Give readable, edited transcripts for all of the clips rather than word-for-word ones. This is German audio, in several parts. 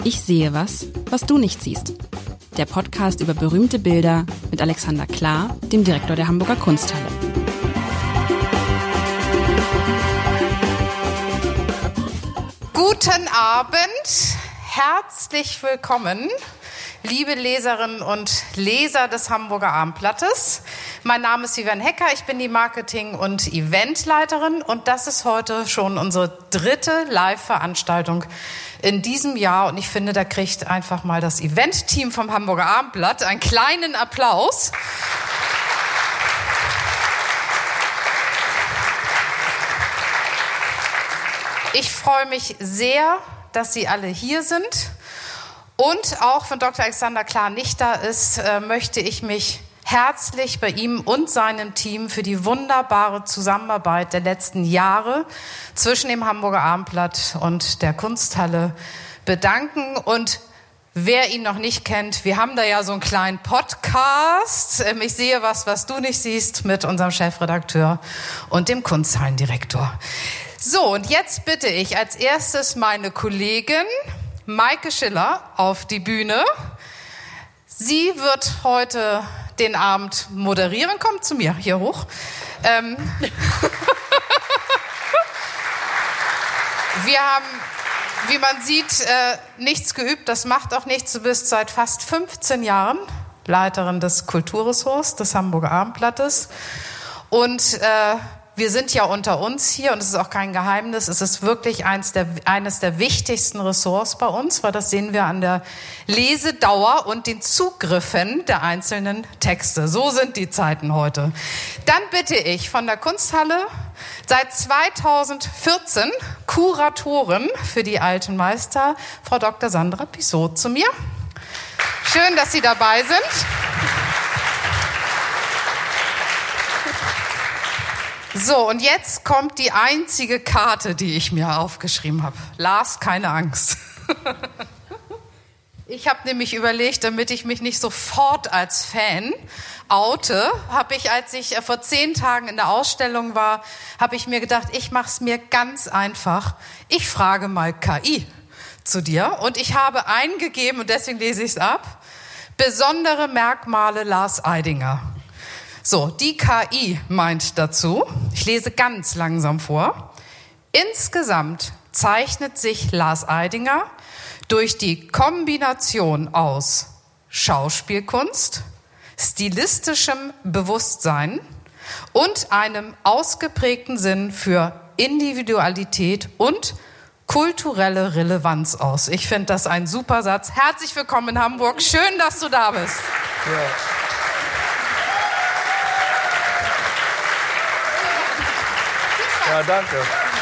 Ich sehe was, was du nicht siehst. Der Podcast über berühmte Bilder mit Alexander Klar, dem Direktor der Hamburger Kunsthalle. Guten Abend, herzlich willkommen, liebe Leserinnen und Leser des Hamburger Abendblattes. Mein Name ist Yvonne Hecker, ich bin die Marketing- und Eventleiterin und das ist heute schon unsere dritte Live-Veranstaltung in diesem Jahr. Und ich finde, da kriegt einfach mal das Event-Team vom Hamburger Abendblatt einen kleinen Applaus. Ich freue mich sehr, dass Sie alle hier sind. Und auch wenn Dr. Alexander Klar nicht da ist, möchte ich mich herzlich bei ihm und seinem Team für die wunderbare Zusammenarbeit der letzten Jahre zwischen dem Hamburger Abendblatt und der Kunsthalle bedanken. Und wer ihn noch nicht kennt, wir haben da ja so einen kleinen Podcast. Ich sehe was du nicht siehst, mit unserem Chefredakteur und dem Kunsthallendirektor. So, und jetzt bitte ich als erstes meine Kollegin Maike Schiller auf die Bühne. Sie wird heute den Abend moderieren. Kommt zu mir hier hoch. Wir haben, wie man sieht, nichts geübt. Das macht auch nichts. Du bist seit fast 15 Jahren Leiterin des Kulturressorts des Hamburger Abendblattes. Und wir sind ja unter uns hier und es ist auch kein Geheimnis. Es ist wirklich eines der wichtigsten Ressorts bei uns, weil das sehen wir an der Lesedauer und den Zugriffen der einzelnen Texte. So sind die Zeiten heute. Dann bitte ich von der Kunsthalle seit 2014 Kuratorin für die alten Meister, Frau Dr. Sandra Pissot, zu mir. Schön, dass Sie dabei sind. So, und jetzt kommt die einzige Karte, die ich mir aufgeschrieben habe. Lars, keine Angst. Ich habe nämlich überlegt, damit ich mich nicht sofort als Fan oute, habe ich, als ich vor 10 Tagen in der Ausstellung war, habe ich mir gedacht, ich mache es mir ganz einfach. Ich frage mal KI zu dir und ich habe eingegeben, und deswegen lese ich es ab, besondere Merkmale Lars Eidinger. So, die KI meint dazu, ich lese ganz langsam vor, insgesamt zeichnet sich Lars Eidinger durch die Kombination aus Schauspielkunst, stilistischem Bewusstsein und einem ausgeprägten Sinn für Individualität und kulturelle Relevanz aus. Ich finde das ein super Satz. Herzlich willkommen in Hamburg. Schön, dass du da bist. Ja. Ja, danke.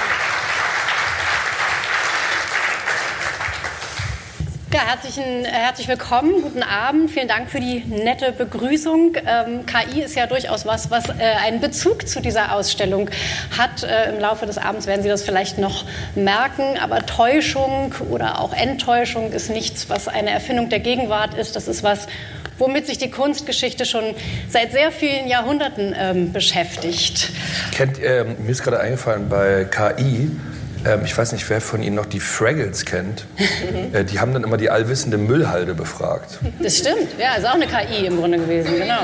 Ja, herzlich willkommen, guten Abend, vielen Dank für die nette Begrüßung. KI ist ja durchaus was einen Bezug zu dieser Ausstellung hat. Im Laufe des Abends werden Sie das vielleicht noch merken, aber Täuschung oder auch Enttäuschung ist nichts, was eine Erfindung der Gegenwart ist. Das ist was, womit sich die Kunstgeschichte schon seit sehr vielen Jahrhunderten beschäftigt. Mir ist gerade eingefallen, bei KI, ich weiß nicht, wer von Ihnen noch die Fraggles kennt, die haben dann immer die allwissende Müllhalde befragt. Das stimmt, ja, ist auch eine KI im Grunde gewesen, genau.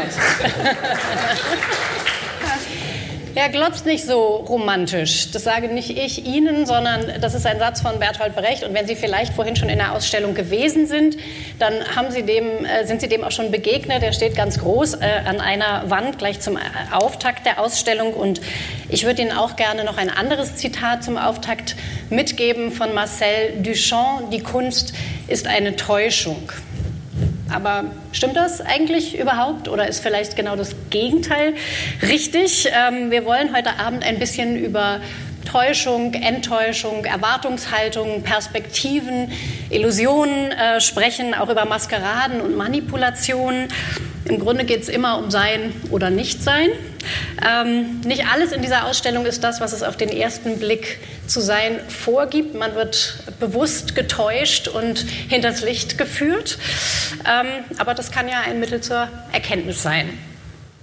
Ja, glotzt nicht so romantisch. Das sage nicht ich Ihnen, sondern das ist ein Satz von Bertolt Brecht. Und wenn Sie vielleicht vorhin schon in der Ausstellung gewesen sind, dann sind Sie dem auch schon begegnet. Er steht ganz groß an einer Wand gleich zum Auftakt der Ausstellung. Und ich würde Ihnen auch gerne noch ein anderes Zitat zum Auftakt mitgeben von Marcel Duchamp. Die Kunst ist eine Täuschung. Aber stimmt das eigentlich überhaupt oder ist vielleicht genau das Gegenteil richtig? Wir wollen heute Abend ein bisschen über Täuschung, Enttäuschung, Erwartungshaltung, Perspektiven, Illusionen sprechen, auch über Maskeraden und Manipulationen. Im Grunde geht es immer um Sein oder Nichtsein. Nicht alles in dieser Ausstellung ist das, was es auf den ersten Blick zu sein vorgibt. Man wird bewusst getäuscht und hinters Licht geführt. Aber das kann ja ein Mittel zur Erkenntnis sein.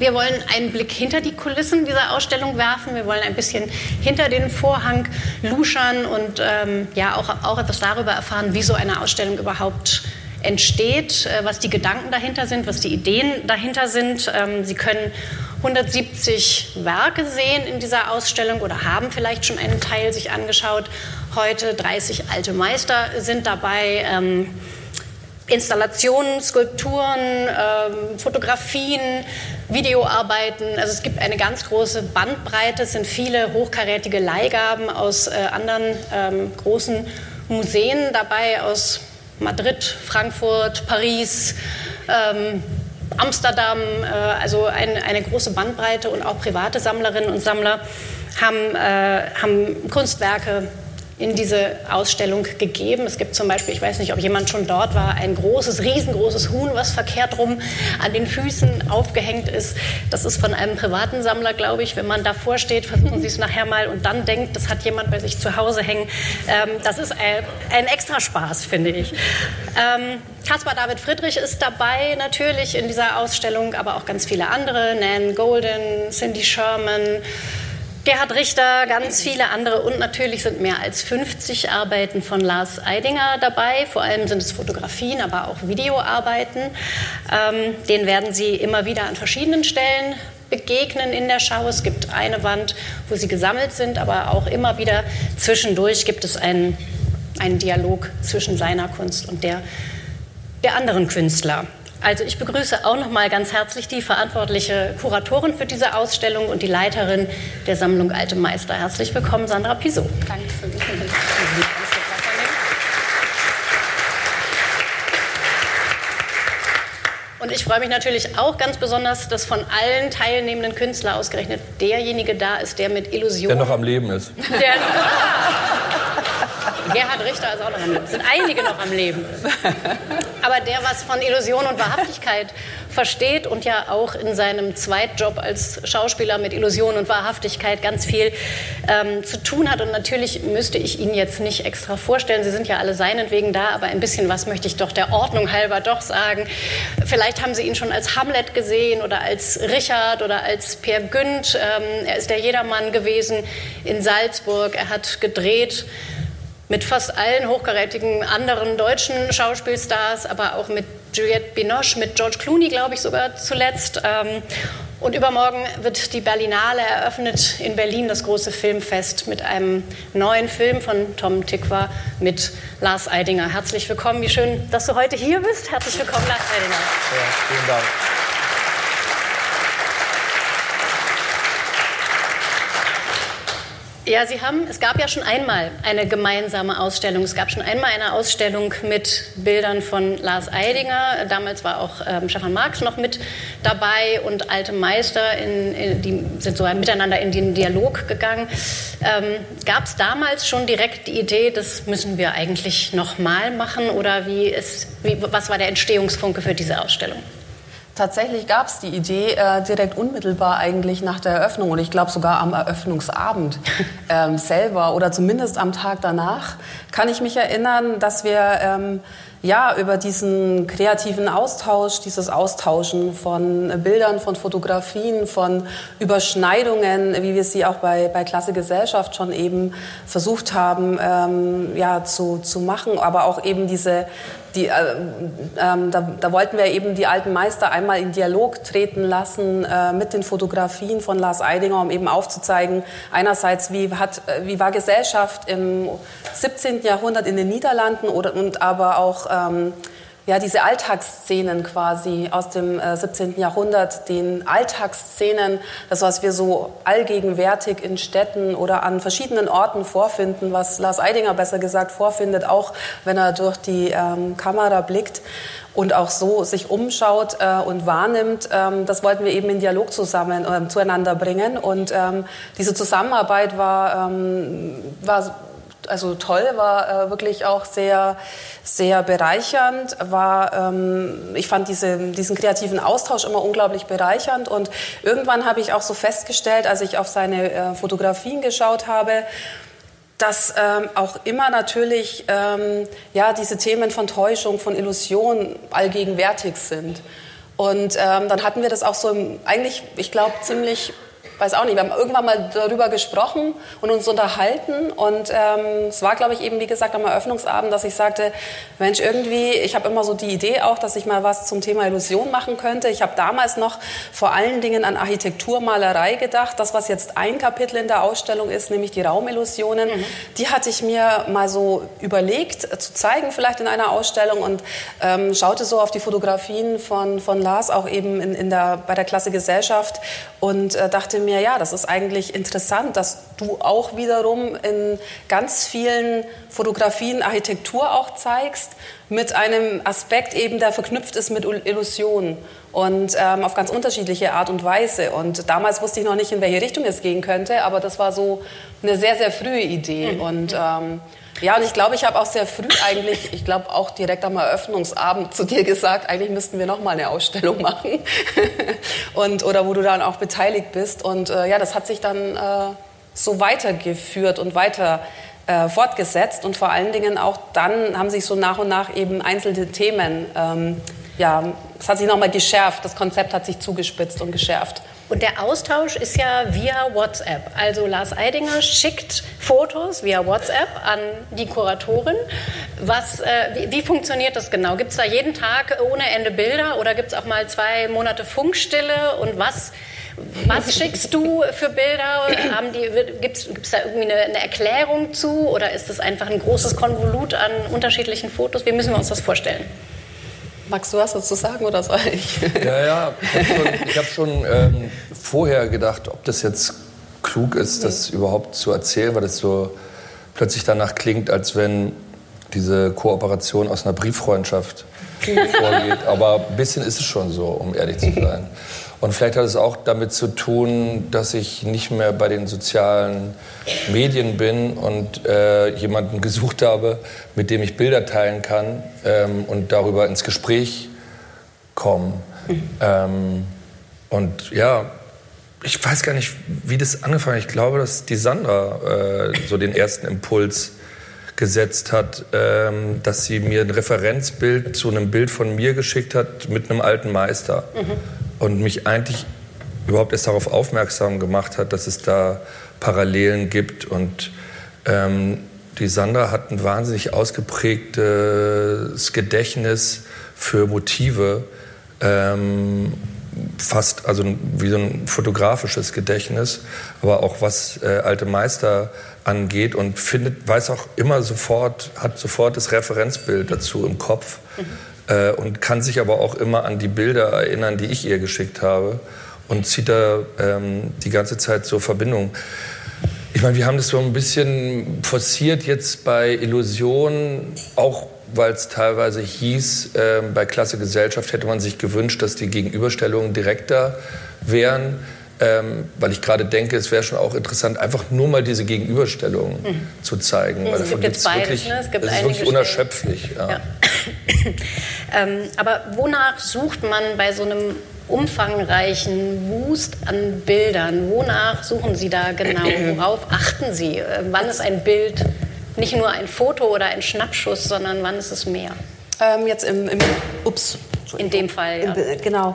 Wir wollen einen Blick hinter die Kulissen dieser Ausstellung werfen. Wir wollen ein bisschen hinter den Vorhang luschern und auch etwas darüber erfahren, wie so eine Ausstellung überhaupt entsteht, was die Gedanken dahinter sind, was die Ideen dahinter sind. Sie können 170 Werke sehen in dieser Ausstellung oder haben vielleicht schon einen Teil sich angeschaut. Heute 30 alte Meister sind dabei. Installationen, Skulpturen, Fotografien, Videoarbeiten. Also es gibt eine ganz große Bandbreite. Es sind viele hochkarätige Leihgaben aus anderen großen Museen dabei, aus Madrid, Frankfurt, Paris, Amsterdam. Also eine große Bandbreite, und auch private Sammlerinnen und Sammler haben Kunstwerke in diese Ausstellung gegeben. Es gibt zum Beispiel, ich weiß nicht, ob jemand schon dort war, ein riesengroßes Huhn, was verkehrt rum an den Füßen aufgehängt ist. Das ist von einem privaten Sammler, glaube ich. Wenn man davor steht, versuchen Sie es nachher mal und dann denkt, das hat jemand bei sich zu Hause hängen. Das ist ein Extraspaß, finde ich. Caspar David Friedrich ist dabei natürlich in dieser Ausstellung, aber auch ganz viele andere. Nan Goldin, Cindy Sherman, Gerhard Richter, ganz viele andere, und natürlich sind mehr als 50 Arbeiten von Lars Eidinger dabei. Vor allem sind es Fotografien, aber auch Videoarbeiten. Den werden Sie immer wieder an verschiedenen Stellen begegnen in der Schau. Es gibt eine Wand, wo sie gesammelt sind, aber auch immer wieder zwischendurch gibt es einen Dialog zwischen seiner Kunst und der anderen Künstler. Also ich begrüße auch noch mal ganz herzlich die verantwortliche Kuratorin für diese Ausstellung und die Leiterin der Sammlung Alte Meister. Herzlich willkommen, Sandra Piso. Danke für mich. Und ich freue mich natürlich auch ganz besonders, dass von allen teilnehmenden Künstlern ausgerechnet derjenige da ist, der mit Illusionen... Der noch am Leben ist. Gerhard Richter ist auch noch am Leben. Es sind einige noch am Leben. Aber der, was von Illusion und Wahrhaftigkeit versteht und ja auch in seinem Zweitjob als Schauspieler mit Illusion und Wahrhaftigkeit ganz viel zu tun hat. Und natürlich müsste ich ihn jetzt nicht extra vorstellen. Sie sind ja alle seinetwegen da, aber ein bisschen was möchte ich doch der Ordnung halber doch sagen. Vielleicht haben Sie ihn schon als Hamlet gesehen oder als Richard oder als Peer Gynt. Er ist der Jedermann gewesen in Salzburg. Er hat gedreht mit fast allen hochkarätigen anderen deutschen Schauspielstars, aber auch mit Juliette Binoche, mit George Clooney, glaube ich, sogar zuletzt. Und übermorgen wird die Berlinale eröffnet in Berlin, das große Filmfest, mit einem neuen Film von Tom Tykwer mit Lars Eidinger. Herzlich willkommen, wie schön, dass du heute hier bist. Herzlich willkommen, Lars Eidinger. Ja, vielen Dank. Ja, es gab ja schon einmal eine gemeinsame Ausstellung. Es gab schon einmal eine Ausstellung mit Bildern von Lars Eidinger. Damals war auch Stefan Marx noch mit dabei und alte Meister, die sind so miteinander in den Dialog gegangen. Gab es damals schon direkt die Idee, das müssen wir eigentlich nochmal machen? Oder was war der Entstehungsfunke für diese Ausstellung? Tatsächlich gab es die Idee direkt unmittelbar eigentlich nach der Eröffnung und ich glaube sogar am Eröffnungsabend selber oder zumindest am Tag danach kann ich mich erinnern, dass wir über diesen kreativen Austausch, dieses Austauschen von Bildern, von Fotografien, von Überschneidungen, wie wir sie auch bei Klasse Gesellschaft schon eben versucht haben zu machen, aber auch eben da wollten wir eben die alten Meister einmal in Dialog treten lassen mit den Fotografien von Lars Eidinger, um eben aufzuzeigen, einerseits, wie war Gesellschaft im 17. Jahrhundert in den Niederlanden und aber auch diese Alltagsszenen quasi aus dem 17. Jahrhundert, den Alltagsszenen, das, was wir so allgegenwärtig in Städten oder an verschiedenen Orten vorfinden, was Lars Eidinger besser gesagt vorfindet, auch wenn er durch die Kamera blickt und auch so sich umschaut und wahrnimmt. Das wollten wir eben in Dialog zueinander bringen und diese Zusammenarbeit war toll, war wirklich auch sehr, sehr bereichernd. Ich fand diesen kreativen Austausch immer unglaublich bereichernd. Und irgendwann habe ich auch so festgestellt, als ich auf seine Fotografien geschaut habe, dass auch immer natürlich diese Themen von Täuschung, von Illusion allgegenwärtig sind. Und dann hatten wir das auch so eigentlich, ich glaube, ziemlich, weiß auch nicht, wir haben irgendwann mal darüber gesprochen und uns unterhalten und es war, glaube ich, eben, wie gesagt, am Eröffnungsabend, dass ich sagte, Mensch, irgendwie, ich habe immer so die Idee auch, dass ich mal was zum Thema Illusion machen könnte. Ich habe damals noch vor allen Dingen an Architekturmalerei gedacht. Das, was jetzt ein Kapitel in der Ausstellung ist, nämlich die Raumillusionen, die hatte ich mir mal so überlegt zu zeigen, vielleicht in einer Ausstellung und schaute so auf die Fotografien von Lars auch eben bei der Klasse Gesellschaft und dachte mir, ja, das ist eigentlich interessant, dass du auch wiederum in ganz vielen Fotografien Architektur auch zeigst, mit einem Aspekt eben, der verknüpft ist mit Illusionen und auf ganz unterschiedliche Art und Weise. Und damals wusste ich noch nicht, in welche Richtung es gehen könnte, aber das war so eine sehr, sehr frühe Idee. Und ja, und ich glaube, ich habe auch sehr früh eigentlich, ich glaube auch direkt am Eröffnungsabend zu dir gesagt, eigentlich müssten wir noch mal eine Ausstellung machen oder wo du dann auch beteiligt bist. Und ja, das hat sich dann so weitergeführt und weiter fortgesetzt und vor allen Dingen auch dann haben sich so nach und nach eben einzelne Themen, ja, es hat sich nochmal geschärft, das Konzept hat sich zugespitzt und geschärft. Und der Austausch ist ja via WhatsApp. Also Lars Eidinger schickt Fotos via WhatsApp an die Kuratorin. Wie funktioniert das genau? Gibt es da jeden Tag ohne Ende Bilder oder gibt es auch mal 2 Monate Funkstille? Und was schickst du für Bilder? Gibt's da irgendwie eine Erklärung zu? Oder ist das einfach ein großes Konvolut an unterschiedlichen Fotos? Wie müssen wir uns das vorstellen? Magst du was dazu sagen oder soll ich? Ja, ich habe schon vorher gedacht, ob das jetzt klug ist, das überhaupt zu erzählen, weil das so plötzlich danach klingt, als wenn diese Kooperation aus einer Brieffreundschaft vorgeht. Aber ein bisschen ist es schon so, um ehrlich zu sein. Und vielleicht hat es auch damit zu tun, dass ich nicht mehr bei den sozialen Medien bin und jemanden gesucht habe, mit dem ich Bilder teilen kann und darüber ins Gespräch kommen. Und ja, ich weiß gar nicht, wie das angefangen hat. Ich glaube, dass die Sandra so den ersten Impuls gesetzt hat, dass sie mir ein Referenzbild zu einem Bild von mir geschickt hat mit einem alten Meister. Und mich eigentlich überhaupt erst darauf aufmerksam gemacht hat, dass es da Parallelen gibt. Und die Sandra hat ein wahnsinnig ausgeprägtes Gedächtnis für Motive, fast also wie so ein fotografisches Gedächtnis, aber auch was alte Meister angeht und weiß auch immer hat sofort das Referenzbild dazu im Kopf. Und kann sich aber auch immer an die Bilder erinnern, die ich ihr geschickt habe und zieht da die ganze Zeit so Verbindungen. Ich meine, wir haben das so ein bisschen forciert jetzt bei Illusionen, auch weil es teilweise hieß, bei Klasse Gesellschaft hätte man sich gewünscht, dass die Gegenüberstellungen direkter wären. Weil ich gerade denke, es wäre schon auch interessant, einfach nur mal diese Gegenüberstellungen zu zeigen. Weil es gibt jetzt beides, wirklich, ne? Es gibt das ist wirklich unerschöpflich. Ja. Aber wonach sucht man bei so einem umfangreichen Wust an Bildern? Wonach suchen Sie da genau? Worauf achten Sie? Wann ist ein Bild nicht nur ein Foto oder ein Schnappschuss, sondern wann ist es mehr? Jetzt in dem Fall, ja. Genau.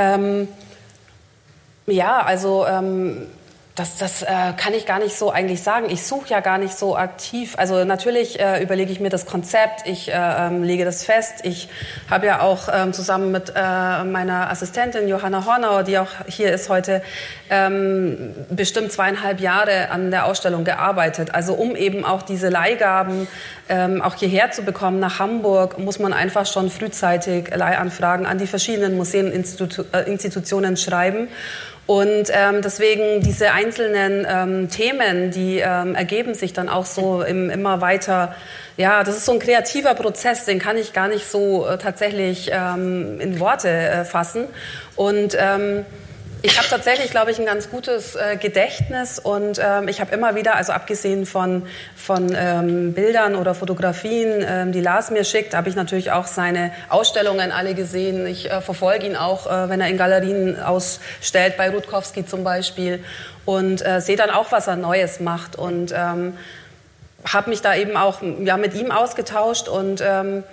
Ja, also das kann ich gar nicht so eigentlich sagen. Ich suche ja gar nicht so aktiv. Also natürlich überlege ich mir das Konzept, ich lege das fest. Ich habe ja auch zusammen mit meiner Assistentin Johanna Hornauer, die auch hier ist heute, bestimmt 2,5 Jahre an der Ausstellung gearbeitet. Also um eben auch diese Leihgaben auch hierher zu bekommen nach Hamburg, muss man einfach schon frühzeitig Leihanfragen an die verschiedenen Museen und Institutionen schreiben. Und deswegen diese einzelnen Themen, die ergeben sich dann auch so immer weiter. Ja, das ist so ein kreativer Prozess, den kann ich gar nicht so tatsächlich in Worte fassen. Und ich habe tatsächlich, glaube ich, ein ganz gutes Gedächtnis und ich habe immer wieder, also abgesehen von Bildern oder Fotografien, die Lars mir schickt, habe ich natürlich auch seine Ausstellungen alle gesehen. Ich verfolge ihn auch, wenn er in Galerien ausstellt, bei Rutkowski zum Beispiel, und sehe dann auch, was er Neues macht und habe mich da eben auch mit ihm ausgetauscht und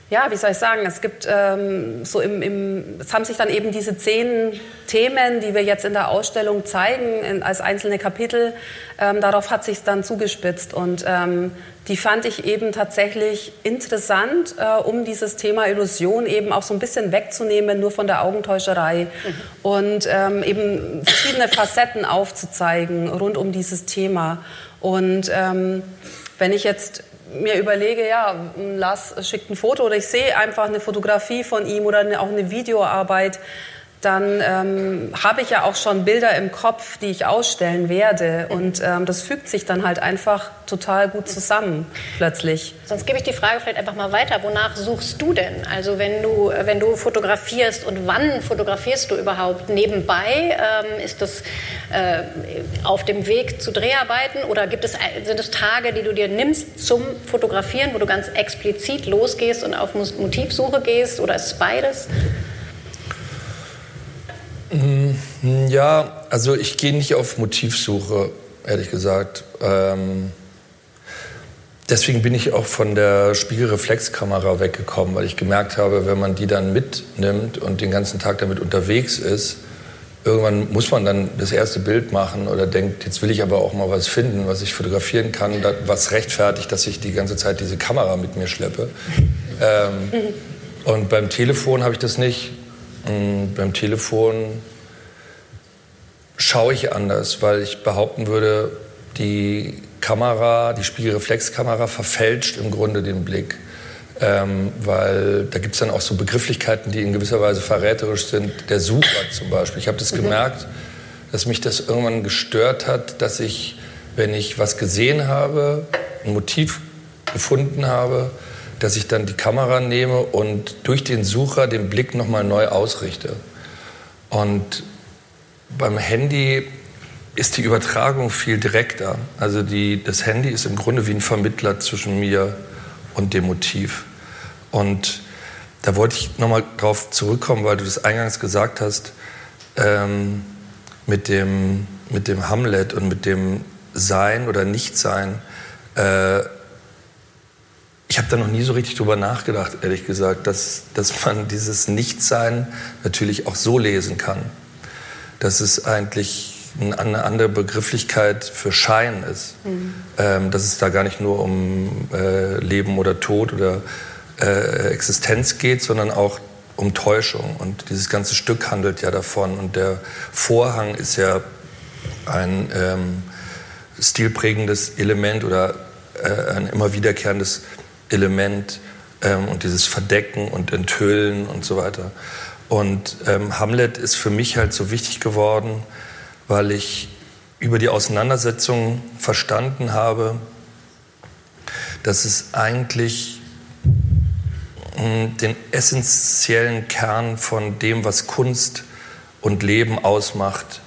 ja, wie soll ich sagen, es gibt es haben sich dann eben diese 10 Themen, die wir jetzt in der Ausstellung zeigen, als einzelne Kapitel, darauf hat sich dann zugespitzt und die fand ich eben tatsächlich interessant, um dieses Thema Illusion eben auch so ein bisschen wegzunehmen, nur von der Augentäuscherei und eben verschiedene Facetten aufzuzeigen rund um dieses Thema. Und wenn ich jetzt mir überlege, ja, Lars schickt ein Foto oder ich sehe einfach eine Fotografie von ihm oder auch eine Videoarbeit, dann habe ich ja auch schon Bilder im Kopf, die ich ausstellen werde. Und das fügt sich dann halt einfach total gut zusammen plötzlich. Sonst gebe ich die Frage vielleicht einfach mal weiter. Wonach suchst du denn? Also wenn du fotografierst und wann fotografierst du überhaupt? Nebenbei? Ist das auf dem Weg zu Dreharbeiten? Oder sind es Tage, die du dir nimmst zum Fotografieren, wo du ganz explizit losgehst und auf Motivsuche gehst? Oder ist es beides? Ja, also ich gehe nicht auf Motivsuche, ehrlich gesagt. Deswegen bin ich auch von der Spiegelreflexkamera weggekommen, weil ich gemerkt habe, wenn man die dann mitnimmt und den ganzen Tag damit unterwegs ist, irgendwann muss man dann das erste Bild machen oder denkt, jetzt will ich aber auch mal was finden, was ich fotografieren kann, was rechtfertigt, dass ich die ganze Zeit diese Kamera mit mir schleppe. Und beim Telefon habe ich das nicht. Beim Telefon schaue ich anders, weil ich behaupten würde, die Spiegelreflexkamera verfälscht im Grunde den Blick. Weil da gibt es dann auch so Begrifflichkeiten, die in gewisser Weise verräterisch sind. Der Sucher zum Beispiel. Ich habe das gemerkt, dass mich das irgendwann gestört hat, dass ich, wenn ich was gesehen habe, ein Motiv gefunden habe, dass ich dann die Kamera nehme und durch den Sucher den Blick nochmal neu ausrichte. Und beim Handy ist die Übertragung viel direkter. Also das Handy ist im Grunde wie ein Vermittler zwischen mir und dem Motiv. Und da wollte ich nochmal drauf zurückkommen, weil du das eingangs gesagt hast, mit dem Hamlet und mit dem Sein oder Nichtsein. Ich habe da noch nie so richtig drüber nachgedacht, ehrlich gesagt, dass man dieses Nichtsein natürlich auch so lesen kann. Dass es eigentlich eine andere Begrifflichkeit für Schein ist. Dass es da gar nicht nur um Leben oder Tod oder Existenz geht, sondern auch um Täuschung. Und dieses ganze Stück handelt ja davon. Und der Vorhang ist ja ein stilprägendes Element oder ein immer wiederkehrendes Element und dieses Verdecken und Enthüllen und so weiter. Und Hamlet ist für mich halt so wichtig geworden, weil ich über die Auseinandersetzung verstanden habe, dass es eigentlich den essentiellen Kern von dem, was Kunst und Leben ausmacht,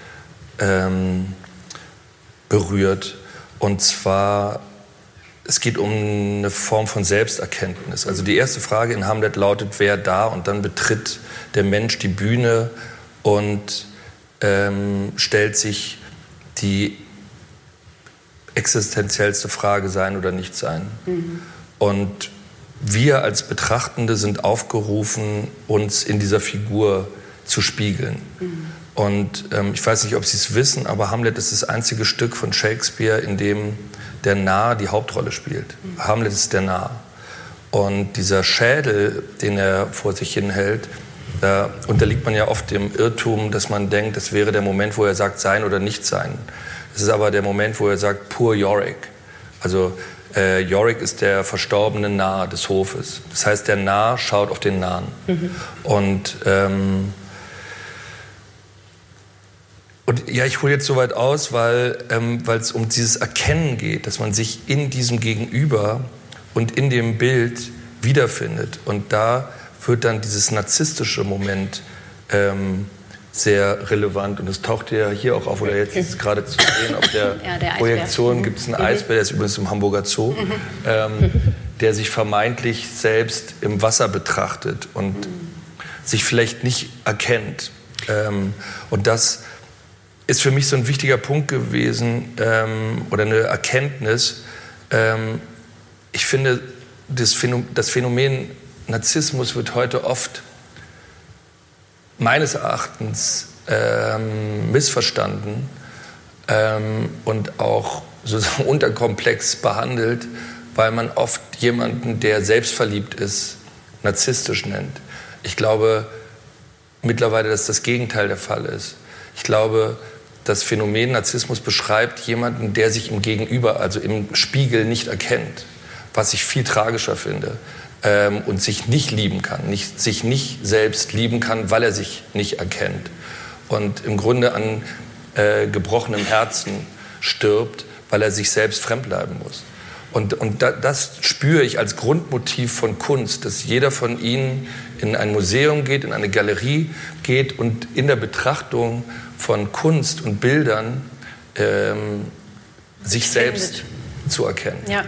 berührt. Und zwar, es geht um eine Form von Selbsterkenntnis. Also die erste Frage in Hamlet lautet, wer da? Und dann betritt der Mensch die Bühne und stellt sich die existenziellste Frage, sein oder nicht sein. Und wir als Betrachtende sind aufgerufen, uns in dieser Figur zu spiegeln. Und ich weiß nicht, ob Sie es wissen, aber Hamlet ist das einzige Stück von Shakespeare, in dem der Narr die Hauptrolle spielt. Hamlet ist der Narr. Und dieser Schädel, den er vor sich hinhält, da unterliegt man ja oft dem Irrtum, dass man denkt, das wäre der Moment, wo er sagt, sein oder nicht sein. Es ist aber der Moment, wo er sagt, poor Yorick. Also Yorick ist der verstorbene Narr des Hofes. Das heißt, der Narr schaut auf den Narren. Und ja, ich hole jetzt so weit aus, weil es um dieses Erkennen geht, dass man sich in diesem Gegenüber und in dem Bild wiederfindet. Und da wird dann dieses narzisstische Moment sehr relevant. Und das taucht ja hier auch auf, oder jetzt ist es gerade zu sehen, auf der Projektion gibt es einen Eisbär, der ist übrigens im Hamburger Zoo, der sich vermeintlich selbst im Wasser betrachtet und sich vielleicht nicht erkennt. Und das ist für mich so ein wichtiger Punkt gewesen oder eine Erkenntnis. Ich finde, das Phänomen Narzissmus wird heute oft meines Erachtens missverstanden und auch sozusagen unterkomplex behandelt, weil man oft jemanden, der selbstverliebt ist, narzisstisch nennt. Ich glaube mittlerweile, dass das Gegenteil der Fall ist. Ich glaube, das Phänomen Narzissmus beschreibt jemanden, der sich im Gegenüber, also im Spiegel, nicht erkennt, was ich viel tragischer finde, und sich nicht lieben kann, sich nicht selbst lieben kann, weil er sich nicht erkennt und im Grunde an gebrochenem Herzen stirbt, weil er sich selbst fremdbleiben muss. Und das spüre ich als Grundmotiv von Kunst, dass jeder von ihnen in ein Museum geht, in eine Galerie geht und in der Betrachtung von Kunst und Bildern sich selbst zu erkennen. Ja.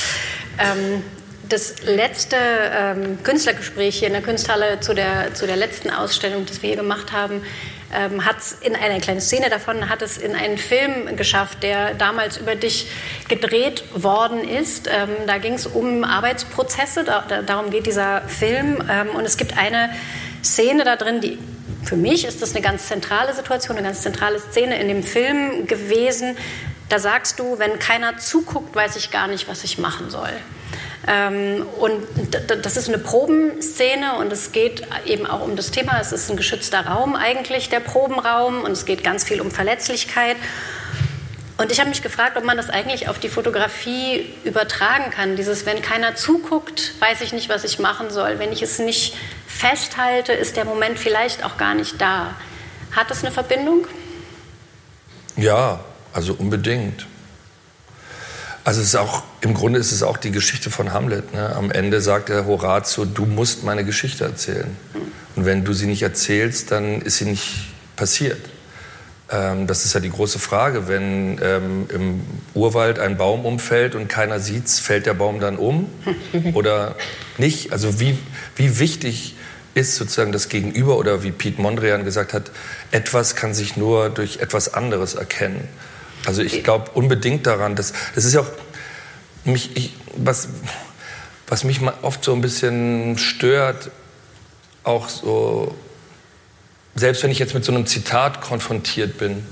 Das letzte Künstlergespräch hier in der Kunsthalle zu der letzten Ausstellung, das wir hier gemacht haben, hat es in eine kleine Szene davon, hat es in einen Film geschafft, der damals über dich gedreht worden ist. Da ging es um Arbeitsprozesse, darum geht dieser Film. Und es gibt eine Szene da drin, die für mich ist das eine ganz zentrale Situation, eine ganz zentrale Szene in dem Film gewesen. Da sagst du, wenn keiner zuguckt, weiß ich gar nicht, was ich machen soll. Und das ist eine Probenszene und es geht eben auch um das Thema. Es ist ein geschützter Raum eigentlich, der Probenraum, und es geht ganz viel um Verletzlichkeit. Und ich habe mich gefragt, ob man das eigentlich auf die Fotografie übertragen kann. Dieses, wenn keiner zuguckt, weiß ich nicht, was ich machen soll. Wenn ich es nicht festhalte, ist der Moment vielleicht auch gar nicht da. Hat das eine Verbindung? Ja, also unbedingt. Also im Grunde ist es auch die Geschichte von Hamlet. Ne? Am Ende sagt der Horatio, du musst meine Geschichte erzählen. Und wenn du sie nicht erzählst, dann ist sie nicht passiert. Das ist ja die große Frage. Wenn im Urwald ein Baum umfällt und keiner sieht's, fällt der Baum dann um oder nicht? Also wie wichtig ist sozusagen das Gegenüber, oder wie Piet Mondrian gesagt hat, etwas kann sich nur durch etwas anderes erkennen. Also ich glaube unbedingt daran, das ist ja auch was mich oft so ein bisschen stört, auch so, selbst wenn ich jetzt mit so einem Zitat konfrontiert bin,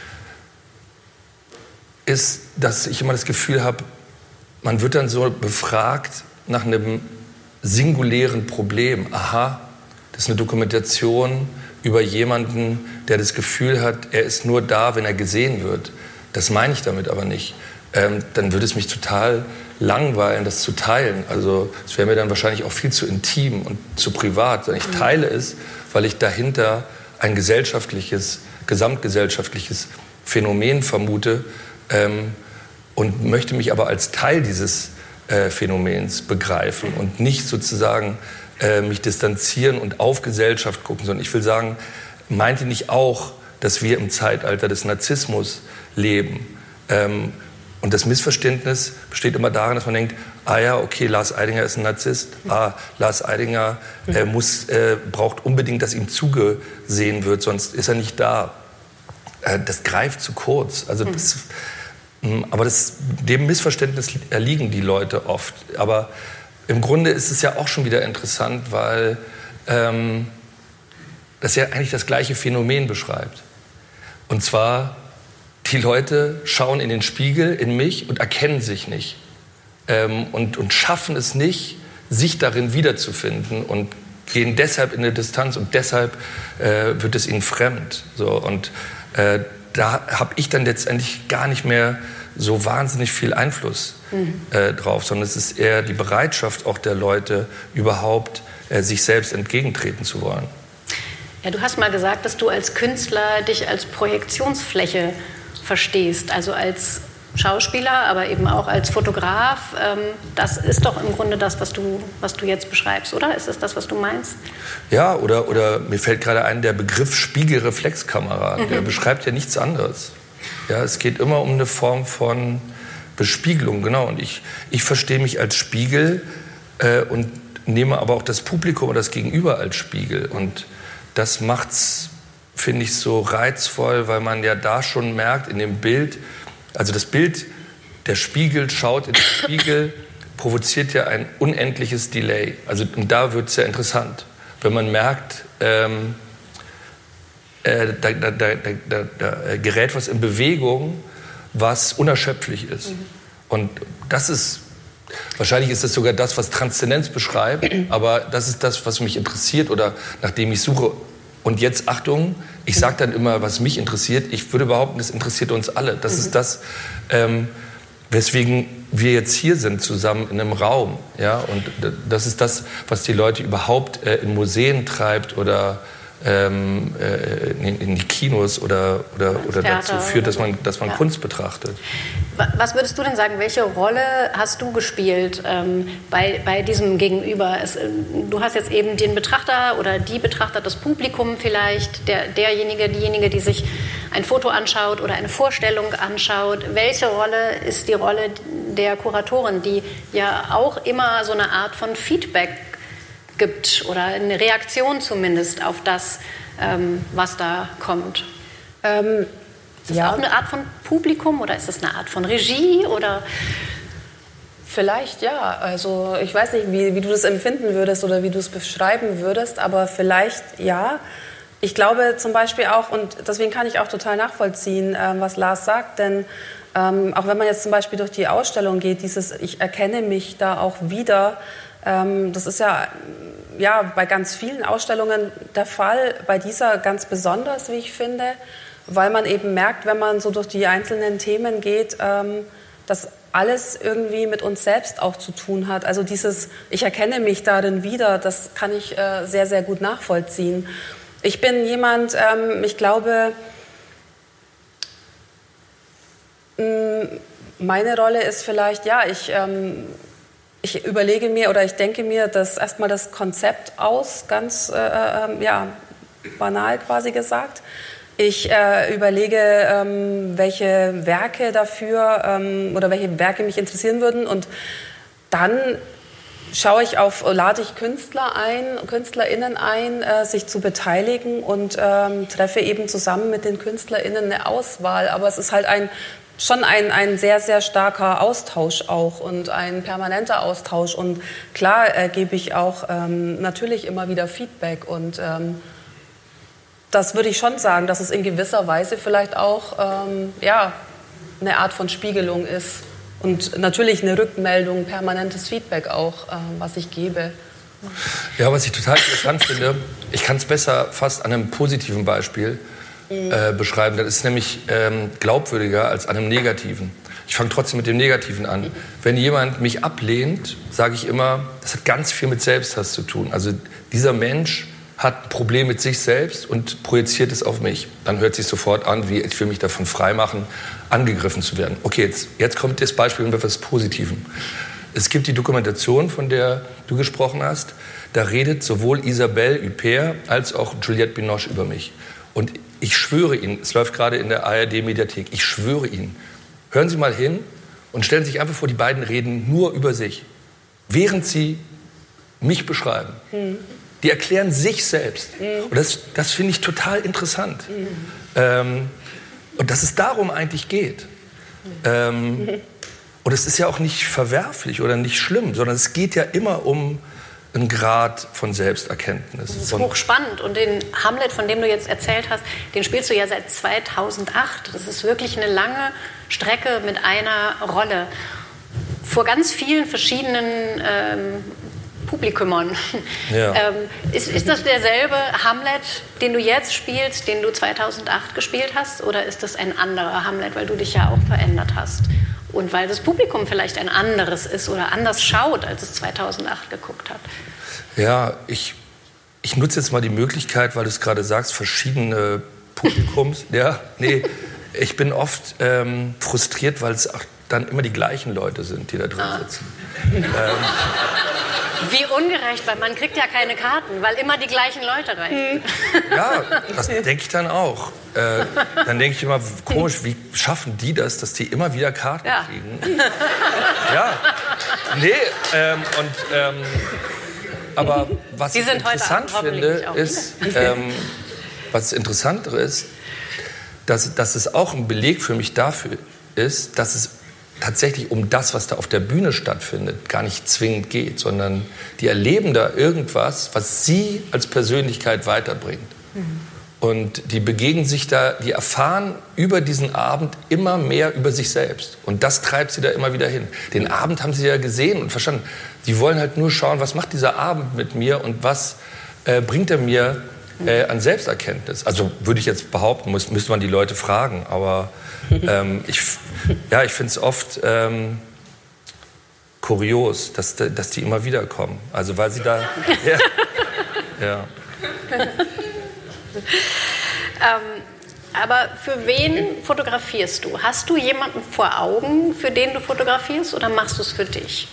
ist, dass ich immer das Gefühl habe, man wird dann so befragt nach einem singulären Problem. Aha, das ist eine Dokumentation über jemanden, der das Gefühl hat, er ist nur da, wenn er gesehen wird. Das meine ich damit aber nicht. Dann würde es mich total langweilen, das zu teilen. Also es wäre mir dann wahrscheinlich auch viel zu intim und zu privat. Ich teile es, weil ich dahinter ein gesamtgesellschaftliches Phänomen vermute und möchte mich aber als Teil dieses Phänomens begreifen und nicht sozusagen mich distanzieren und auf Gesellschaft gucken, sondern ich will sagen, meint ihr nicht auch, dass wir im Zeitalter des Narzissmus leben? Und das Missverständnis besteht immer darin, dass man denkt, ah ja, okay, Lars Eidinger ist ein Narzisst. Lars Eidinger braucht unbedingt, dass ihm zugesehen wird, sonst ist er nicht da. Das greift zu kurz. Also dem Missverständnis erliegen die Leute oft. Aber im Grunde ist es ja auch schon wieder interessant, weil das ja eigentlich das gleiche Phänomen beschreibt. Und zwar, die Leute schauen in den Spiegel, in mich, und erkennen sich nicht. Und schaffen es nicht, sich darin wiederzufinden und gehen deshalb in eine Distanz und deshalb wird es ihnen fremd. So, und da habe ich dann letztendlich gar nicht mehr so wahnsinnig viel Einfluss drauf, sondern es ist eher die Bereitschaft auch der Leute, überhaupt sich selbst entgegentreten zu wollen. Ja, du hast mal gesagt, dass du als Künstler dich als Projektionsfläche verstehst, also als Schauspieler, aber eben auch als Fotograf. Das ist doch im Grunde das, was du jetzt beschreibst, oder? Ist das, was du meinst? Ja, oder mir fällt gerade ein, der Begriff Spiegelreflexkamera, der beschreibt ja nichts anderes. Ja, es geht immer um eine Form von Bespiegelung, genau. Und ich verstehe mich als Spiegel und nehme aber auch das Publikum oder das Gegenüber als Spiegel. Und das macht's, finde ich, so reizvoll, weil man ja da schon merkt in dem Bild, also das Bild, der Spiegel schaut in den Spiegel, provoziert ja ein unendliches Delay. Also und da wird es ja interessant, wenn man merkt, da gerät was in Bewegung, was unerschöpflich ist. Und das ist, wahrscheinlich ist das sogar das, was Transzendenz beschreibt, aber das ist das, was mich interessiert oder nach dem ich suche. Und jetzt, Achtung, ich sage dann immer, was mich interessiert. Ich würde behaupten, das interessiert uns alle. Das ist das, weswegen wir jetzt hier sind, zusammen in einem Raum. Ja? Und das ist das, was die Leute überhaupt in Museen treibt oder in die Kinos oder dazu führt, dass man Kunst betrachtet. Was würdest du denn sagen, welche Rolle hast du gespielt bei diesem Gegenüber? Du hast jetzt eben den Betrachter oder die Betrachter, das Publikum vielleicht, diejenige, die sich ein Foto anschaut oder eine Vorstellung anschaut. Welche Rolle ist die Rolle der Kuratorin, die ja auch immer so eine Art von Feedback gibt oder eine Reaktion zumindest auf das, was da kommt? Ist das auch eine Art von Publikum oder ist das eine Art von Regie? Oder? Vielleicht ja. Also ich weiß nicht, wie du das empfinden würdest oder wie du es beschreiben würdest, aber vielleicht ja. Ich glaube zum Beispiel auch, und deswegen kann ich auch total nachvollziehen, was Lars sagt, denn auch wenn man jetzt zum Beispiel durch die Ausstellung geht, ich erkenne mich da auch wieder, das ist ja bei ganz vielen Ausstellungen der Fall, bei dieser ganz besonders, wie ich finde, weil man eben merkt, wenn man so durch die einzelnen Themen geht, dass alles irgendwie mit uns selbst auch zu tun hat. Also ich erkenne mich darin wieder, das kann ich sehr, sehr gut nachvollziehen. Ich bin jemand, ich glaube, meine Rolle ist vielleicht, ich überlege mir oder ich denke mir erstmal das Konzept aus, ganz banal quasi gesagt. Ich überlege, welche Werke dafür oder welche Werke mich interessieren würden und dann lade ich KünstlerInnen ein, sich zu beteiligen und treffe eben zusammen mit den KünstlerInnen eine Auswahl. Aber es ist halt schon ein sehr, sehr starker Austausch auch und ein permanenter Austausch. Und klar gebe ich auch natürlich immer wieder Feedback. Und das würde ich schon sagen, dass es in gewisser Weise vielleicht auch eine Art von Spiegelung ist. Und natürlich eine Rückmeldung, permanentes Feedback auch, was ich gebe. Ja, was ich total interessant finde, ich kann es besser fast an einem positiven Beispiel beschreiben. Das ist nämlich glaubwürdiger als an einem negativen. Ich fange trotzdem mit dem Negativen an. Wenn jemand mich ablehnt, sage ich immer, das hat ganz viel mit Selbsthass zu tun. Also dieser Mensch hat ein Problem mit sich selbst und projiziert es auf mich. Dann hört sich sofort an, wie ich will mich davon freimachen, angegriffen zu werden. Okay, jetzt kommt das Beispiel mit etwas Positivem. Es gibt die Dokumentation, von der du gesprochen hast. Da redet sowohl Isabelle Huppert als auch Juliette Binoche über mich. Und ich schwöre Ihnen, es läuft gerade in der ARD-Mediathek, ich schwöre Ihnen, hören Sie mal hin und stellen Sie sich einfach vor, die beiden reden nur über sich, während sie mich beschreiben. Die erklären sich selbst. Und das finde ich total interessant. Und dass es darum eigentlich geht. Und es ist ja auch nicht verwerflich oder nicht schlimm, sondern es geht ja immer um einen Grad von Selbsterkenntnis. Das ist hochspannend. Und den Hamlet, von dem du jetzt erzählt hast, den spielst du ja seit 2008. Das ist wirklich eine lange Strecke mit einer Rolle. Vor ganz vielen verschiedenen Publikumern. Ja. Ist das derselbe Hamlet, den du jetzt spielst, den du 2008 gespielt hast? Oder ist das ein anderer Hamlet, weil du dich ja auch verändert hast? Und weil das Publikum vielleicht ein anderes ist oder anders schaut, als es 2008 geguckt hat? Ja, ich nutze jetzt mal die Möglichkeit, weil du es gerade sagst, verschiedene Publikums. Ich bin oft frustriert, weil es auch dann immer die gleichen Leute sind, die da drin sitzen. Wie ungerecht, weil man kriegt ja keine Karten, weil immer die gleichen Leute rein. Ja, das denke ich dann auch. Dann denke ich immer, komisch, wie schaffen die das, dass die immer wieder Karten kriegen? Ja, aber was ich interessant finde, ist, was interessanter ist, dass es auch ein Beleg für mich dafür ist, dass es tatsächlich um das, was da auf der Bühne stattfindet, gar nicht zwingend geht, sondern die erleben da irgendwas, was sie als Persönlichkeit weiterbringt. Und die begegnen sich da, die erfahren über diesen Abend immer mehr über sich selbst. Und das treibt sie da immer wieder hin. Den Abend haben sie ja gesehen und verstanden. Sie wollen halt nur schauen, was macht dieser Abend mit mir und was bringt er mir an Selbsterkenntnis. Also würde ich jetzt behaupten, müsste man die Leute fragen. Aber ich finde es oft kurios, dass die immer wieder kommen. Also weil sie da... ja. Aber für wen fotografierst du? Hast du jemanden vor Augen, für den du fotografierst, oder machst du es für dich?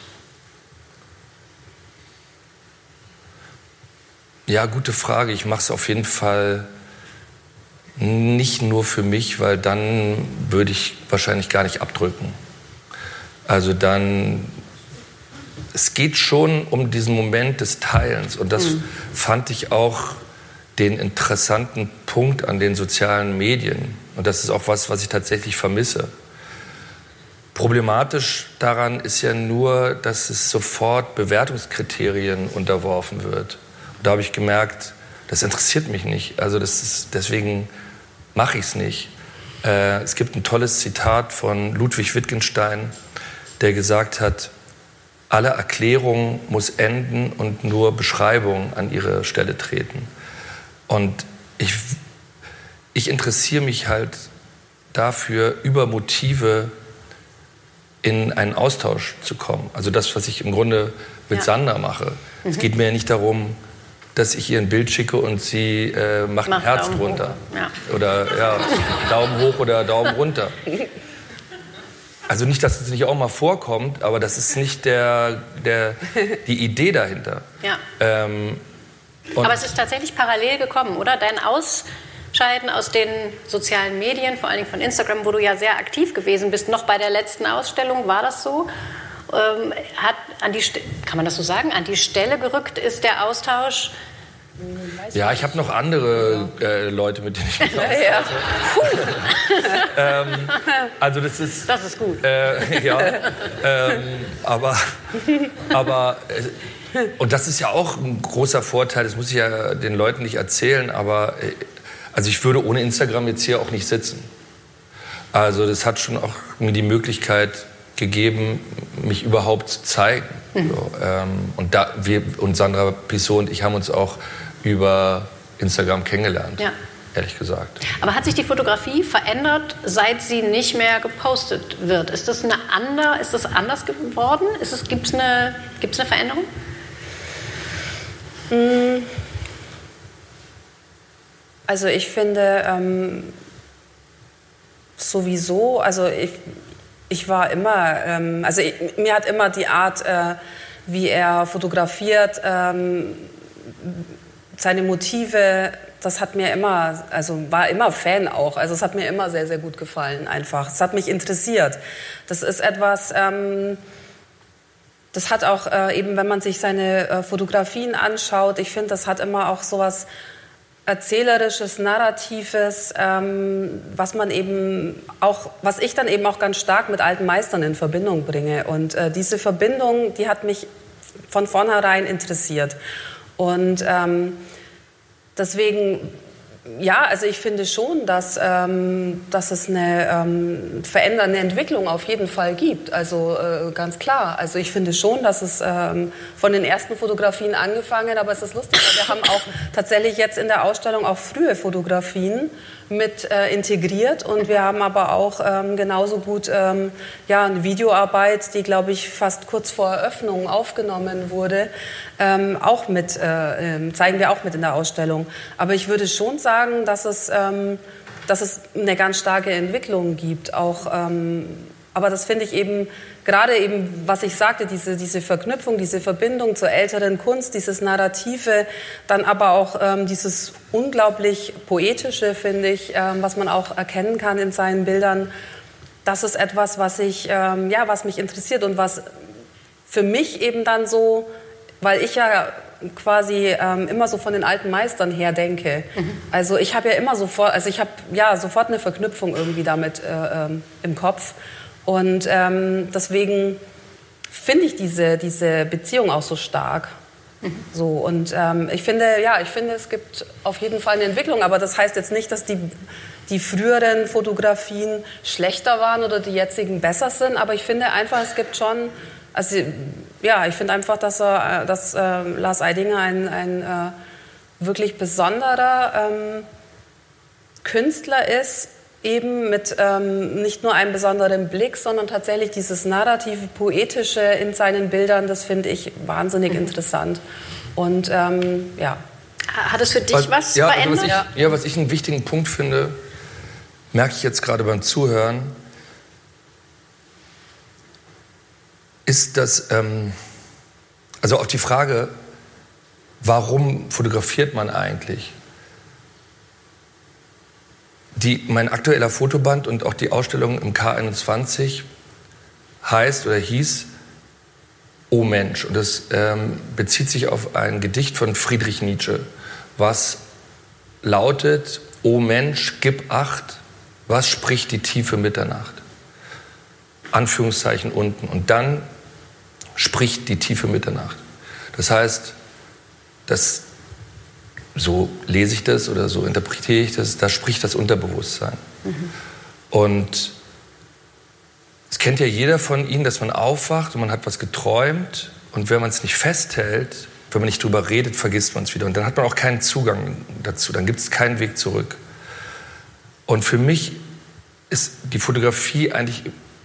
Ja, gute Frage. Ich mache es auf jeden Fall nicht nur für mich, weil dann würde ich wahrscheinlich gar nicht abdrücken. Also dann, es geht schon um diesen Moment des Teilens. Und das fand ich auch den interessanten Punkt an den sozialen Medien. Und das ist auch was ich tatsächlich vermisse. Problematisch daran ist ja nur, dass es sofort Bewertungskriterien unterworfen wird. Und da habe ich gemerkt, das interessiert mich nicht. Also deswegen mache ich es nicht. Es gibt ein tolles Zitat von Ludwig Wittgenstein, der gesagt hat, alle Erklärung muss enden und nur Beschreibung an ihre Stelle treten. Und ich interessiere mich halt dafür, über Motive in einen Austausch zu kommen. Also das, was ich im Grunde mit Sandra mache. Es geht mir ja nicht darum, dass ich ihr ein Bild schicke und sie macht ein Herz Daumen drunter. Ja. Oder Daumen hoch oder Daumen runter. Also nicht, dass es nicht auch mal vorkommt, aber das ist nicht die Idee dahinter. Ja. Aber es ist tatsächlich parallel gekommen, oder? Dein Ausscheiden aus den sozialen Medien, vor allen Dingen von Instagram, wo du ja sehr aktiv gewesen bist, noch bei der letzten Ausstellung, war das so? Hat kann man das so sagen, an die Stelle gerückt ist der Austausch? Ja, ich habe noch andere Leute, mit denen ich mich austausche. Also das ist gut. Aber und das ist ja auch ein großer Vorteil, das muss ich ja den Leuten nicht erzählen, aber also ich würde ohne Instagram jetzt hier auch nicht sitzen. Also das hat schon auch mir die Möglichkeit gegeben, mich überhaupt zu zeigen. So, und Sandra Pissot und ich haben uns auch über Instagram kennengelernt, ehrlich gesagt. Aber hat sich die Fotografie verändert, seit sie nicht mehr gepostet wird? Ist das anders geworden? Gibt es eine Veränderung? Also ich finde sowieso, also ich war immer, mir hat immer die Art, wie er fotografiert, seine Motive, das hat mir immer, also war immer Fan auch, also es hat mir immer sehr, sehr gut gefallen einfach. Es hat mich interessiert. Das ist etwas, das hat auch eben, wenn man sich seine Fotografien anschaut, ich finde, das hat immer auch sowas Erzählerisches, Narratives, was ich dann eben auch ganz stark mit alten Meistern in Verbindung bringe. Und diese Verbindung, die hat mich von vornherein interessiert. Und deswegen, ja, also ich finde schon, dass es eine verändernde Entwicklung auf jeden Fall gibt. Also ganz klar. Also ich finde schon, dass es von den ersten Fotografien angefangen, aber es ist lustig, weil wir haben auch tatsächlich jetzt in der Ausstellung auch frühe Fotografien mit integriert und wir haben aber auch genauso gut eine Videoarbeit, die, glaube ich, fast kurz vor Eröffnung aufgenommen wurde, auch zeigen wir auch mit in der Ausstellung. Aber ich würde schon sagen, dass es eine ganz starke Entwicklung gibt, auch, aber das finde ich eben, gerade eben, was ich sagte, diese Verknüpfung, diese Verbindung zur älteren Kunst, dieses Narrative, dann aber auch dieses unglaublich Poetische, finde ich, was man auch erkennen kann in seinen Bildern, das ist etwas, was mich interessiert und was für mich eben dann so, weil ich ja quasi immer so von den alten Meistern her denke. Also ich habe ja immer sofort, sofort eine Verknüpfung irgendwie damit im Kopf. Und deswegen finde ich diese Beziehung auch so stark. So, und ich finde, es gibt auf jeden Fall eine Entwicklung, aber das heißt jetzt nicht, dass die früheren Fotografien schlechter waren oder die jetzigen besser sind, aber ich finde einfach, es gibt schon, ich finde einfach, dass Lars Eidinger ein wirklich besonderer Künstler ist, eben mit nicht nur einem besonderen Blick, sondern tatsächlich dieses narrative, poetische in seinen Bildern, das finde ich wahnsinnig interessant. Und Hat es für dich was verändert? Was ich einen wichtigen Punkt finde, merke ich jetzt gerade beim Zuhören, ist, dass, also auf die Frage, warum fotografiert man eigentlich? Mein aktueller Fotoband und auch die Ausstellung im K21 hieß O Mensch. Und das bezieht sich auf ein Gedicht von Friedrich Nietzsche, was lautet: O Mensch, gib Acht, was spricht die tiefe Mitternacht? Anführungszeichen unten. Und dann spricht die tiefe Mitternacht. Das heißt, so lese ich das oder so interpretiere ich das, da spricht das Unterbewusstsein. Und es kennt ja jeder von Ihnen, dass man aufwacht und man hat was geträumt und wenn man es nicht festhält, wenn man nicht drüber redet, vergisst man es wieder. Und dann hat man auch keinen Zugang dazu, dann gibt es keinen Weg zurück. Und für mich ist die Fotografie eigentlich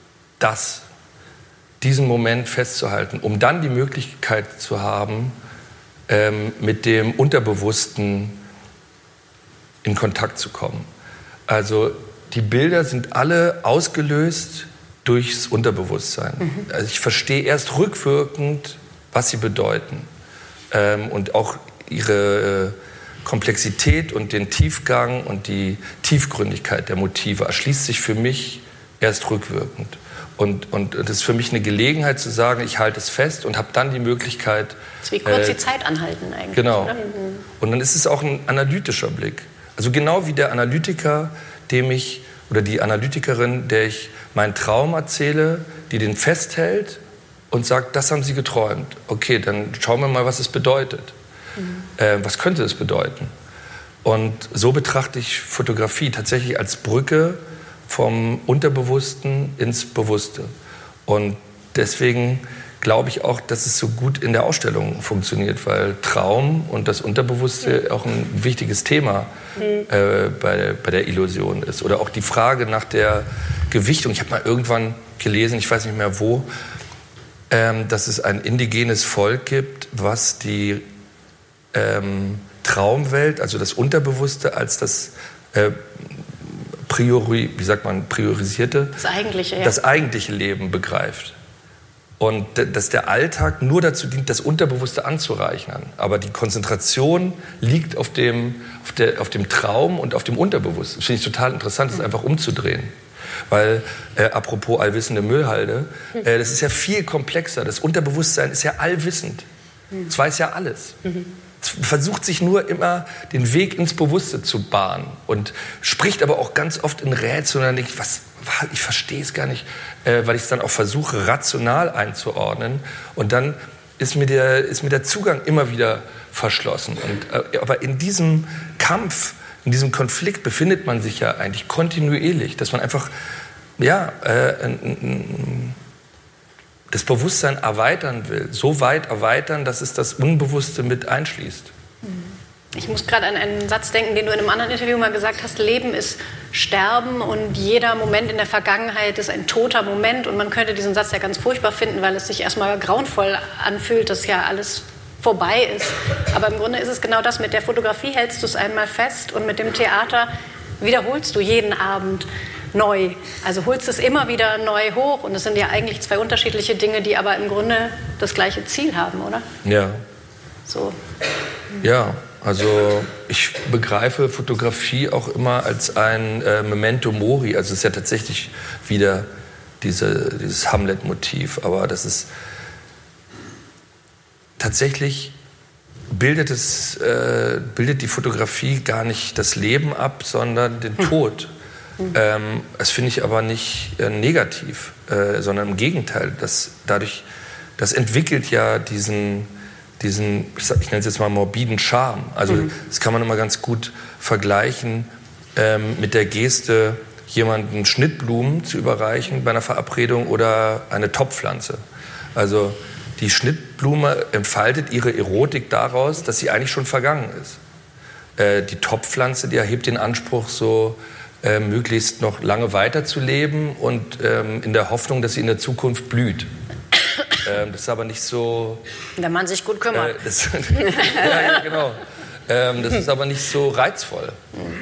diesen Moment festzuhalten, um dann die Möglichkeit zu haben, mit dem Unterbewussten in Kontakt zu kommen. Also die Bilder sind alle ausgelöst durchs Unterbewusstsein. Also ich verstehe erst rückwirkend, was sie bedeuten. Und auch ihre Komplexität und den Tiefgang und die Tiefgründigkeit der Motive erschließt sich für mich erst rückwirkend. Und das ist für mich eine Gelegenheit zu sagen, ich halte es fest und habe dann die Möglichkeit... Das ist wie kurz die Zeit anhalten eigentlich. Genau. Oder? Und dann ist es auch ein analytischer Blick. Also genau wie der Analytiker, oder die Analytikerin, der ich meinen Traum erzähle, die den festhält und sagt, das haben Sie geträumt. Okay, dann schauen wir mal, was es bedeutet. Was könnte es bedeuten? Und so betrachte ich Fotografie tatsächlich als Brücke vom Unterbewussten ins Bewusste. Und deswegen glaube ich auch, dass es so gut in der Ausstellung funktioniert, weil Traum und das Unterbewusste auch ein wichtiges Thema bei der Illusion ist. Oder auch die Frage nach der Gewichtung. Ich habe mal irgendwann gelesen, ich weiß nicht mehr wo, dass es ein indigenes Volk gibt, was die Traumwelt, also das Unterbewusste, als das priorisierte, das eigentliche Leben begreift. Und dass der Alltag nur dazu dient, das Unterbewusste anzureichern. Aber die Konzentration liegt auf dem Traum und auf dem Unterbewussten. Das finde ich total interessant, das einfach umzudrehen. Weil, apropos allwissende Müllhalde, das ist ja viel komplexer. Das Unterbewusstsein ist ja allwissend. Es weiß ja alles. Es versucht sich nur immer den Weg ins Bewusste zu bahnen und spricht aber auch ganz oft in Rätseln. Und dann denke ich, ich verstehe es gar nicht, weil ich es dann auch versuche, rational einzuordnen. Und dann ist mir der Zugang immer wieder verschlossen. Aber in diesem Kampf, in diesem Konflikt befindet man sich ja eigentlich kontinuierlich, dass man einfach, das Bewusstsein erweitern will, so weit erweitern, dass es das Unbewusste mit einschließt. Ich muss gerade an einen Satz denken, den du in einem anderen Interview mal gesagt hast: Leben ist Sterben und jeder Moment in der Vergangenheit ist ein toter Moment. Und man könnte diesen Satz ja ganz furchtbar finden, weil es sich erstmal grauenvoll anfühlt, dass ja alles vorbei ist. Aber im Grunde ist es genau das: Mit der Fotografie hältst du es einmal fest und mit dem Theater wiederholst du jeden Abend neu. Also holst es immer wieder neu hoch und es sind ja eigentlich zwei unterschiedliche Dinge, die aber im Grunde das gleiche Ziel haben, oder? Ja. So. Ja, also ich begreife Fotografie auch immer als ein Memento Mori. Also es ist ja tatsächlich wieder dieses Hamlet-Motiv, aber das ist tatsächlich bildet die Fotografie gar nicht das Leben ab, sondern den Tod. Das finde ich aber nicht negativ, sondern im Gegenteil. Das entwickelt ja diesen ich nenne es jetzt mal morbiden Charme. Also das kann man immer ganz gut vergleichen mit der Geste, jemanden Schnittblumen zu überreichen bei einer Verabredung oder eine Topfpflanze. Also die Schnittblume entfaltet ihre Erotik daraus, dass sie eigentlich schon vergangen ist. Die Topfpflanze, die erhebt den Anspruch, so möglichst noch lange weiterzuleben und in der Hoffnung, dass sie in der Zukunft blüht. Das ist aber nicht so... Wenn man sich gut kümmert. Ja, genau. Das ist aber nicht so reizvoll.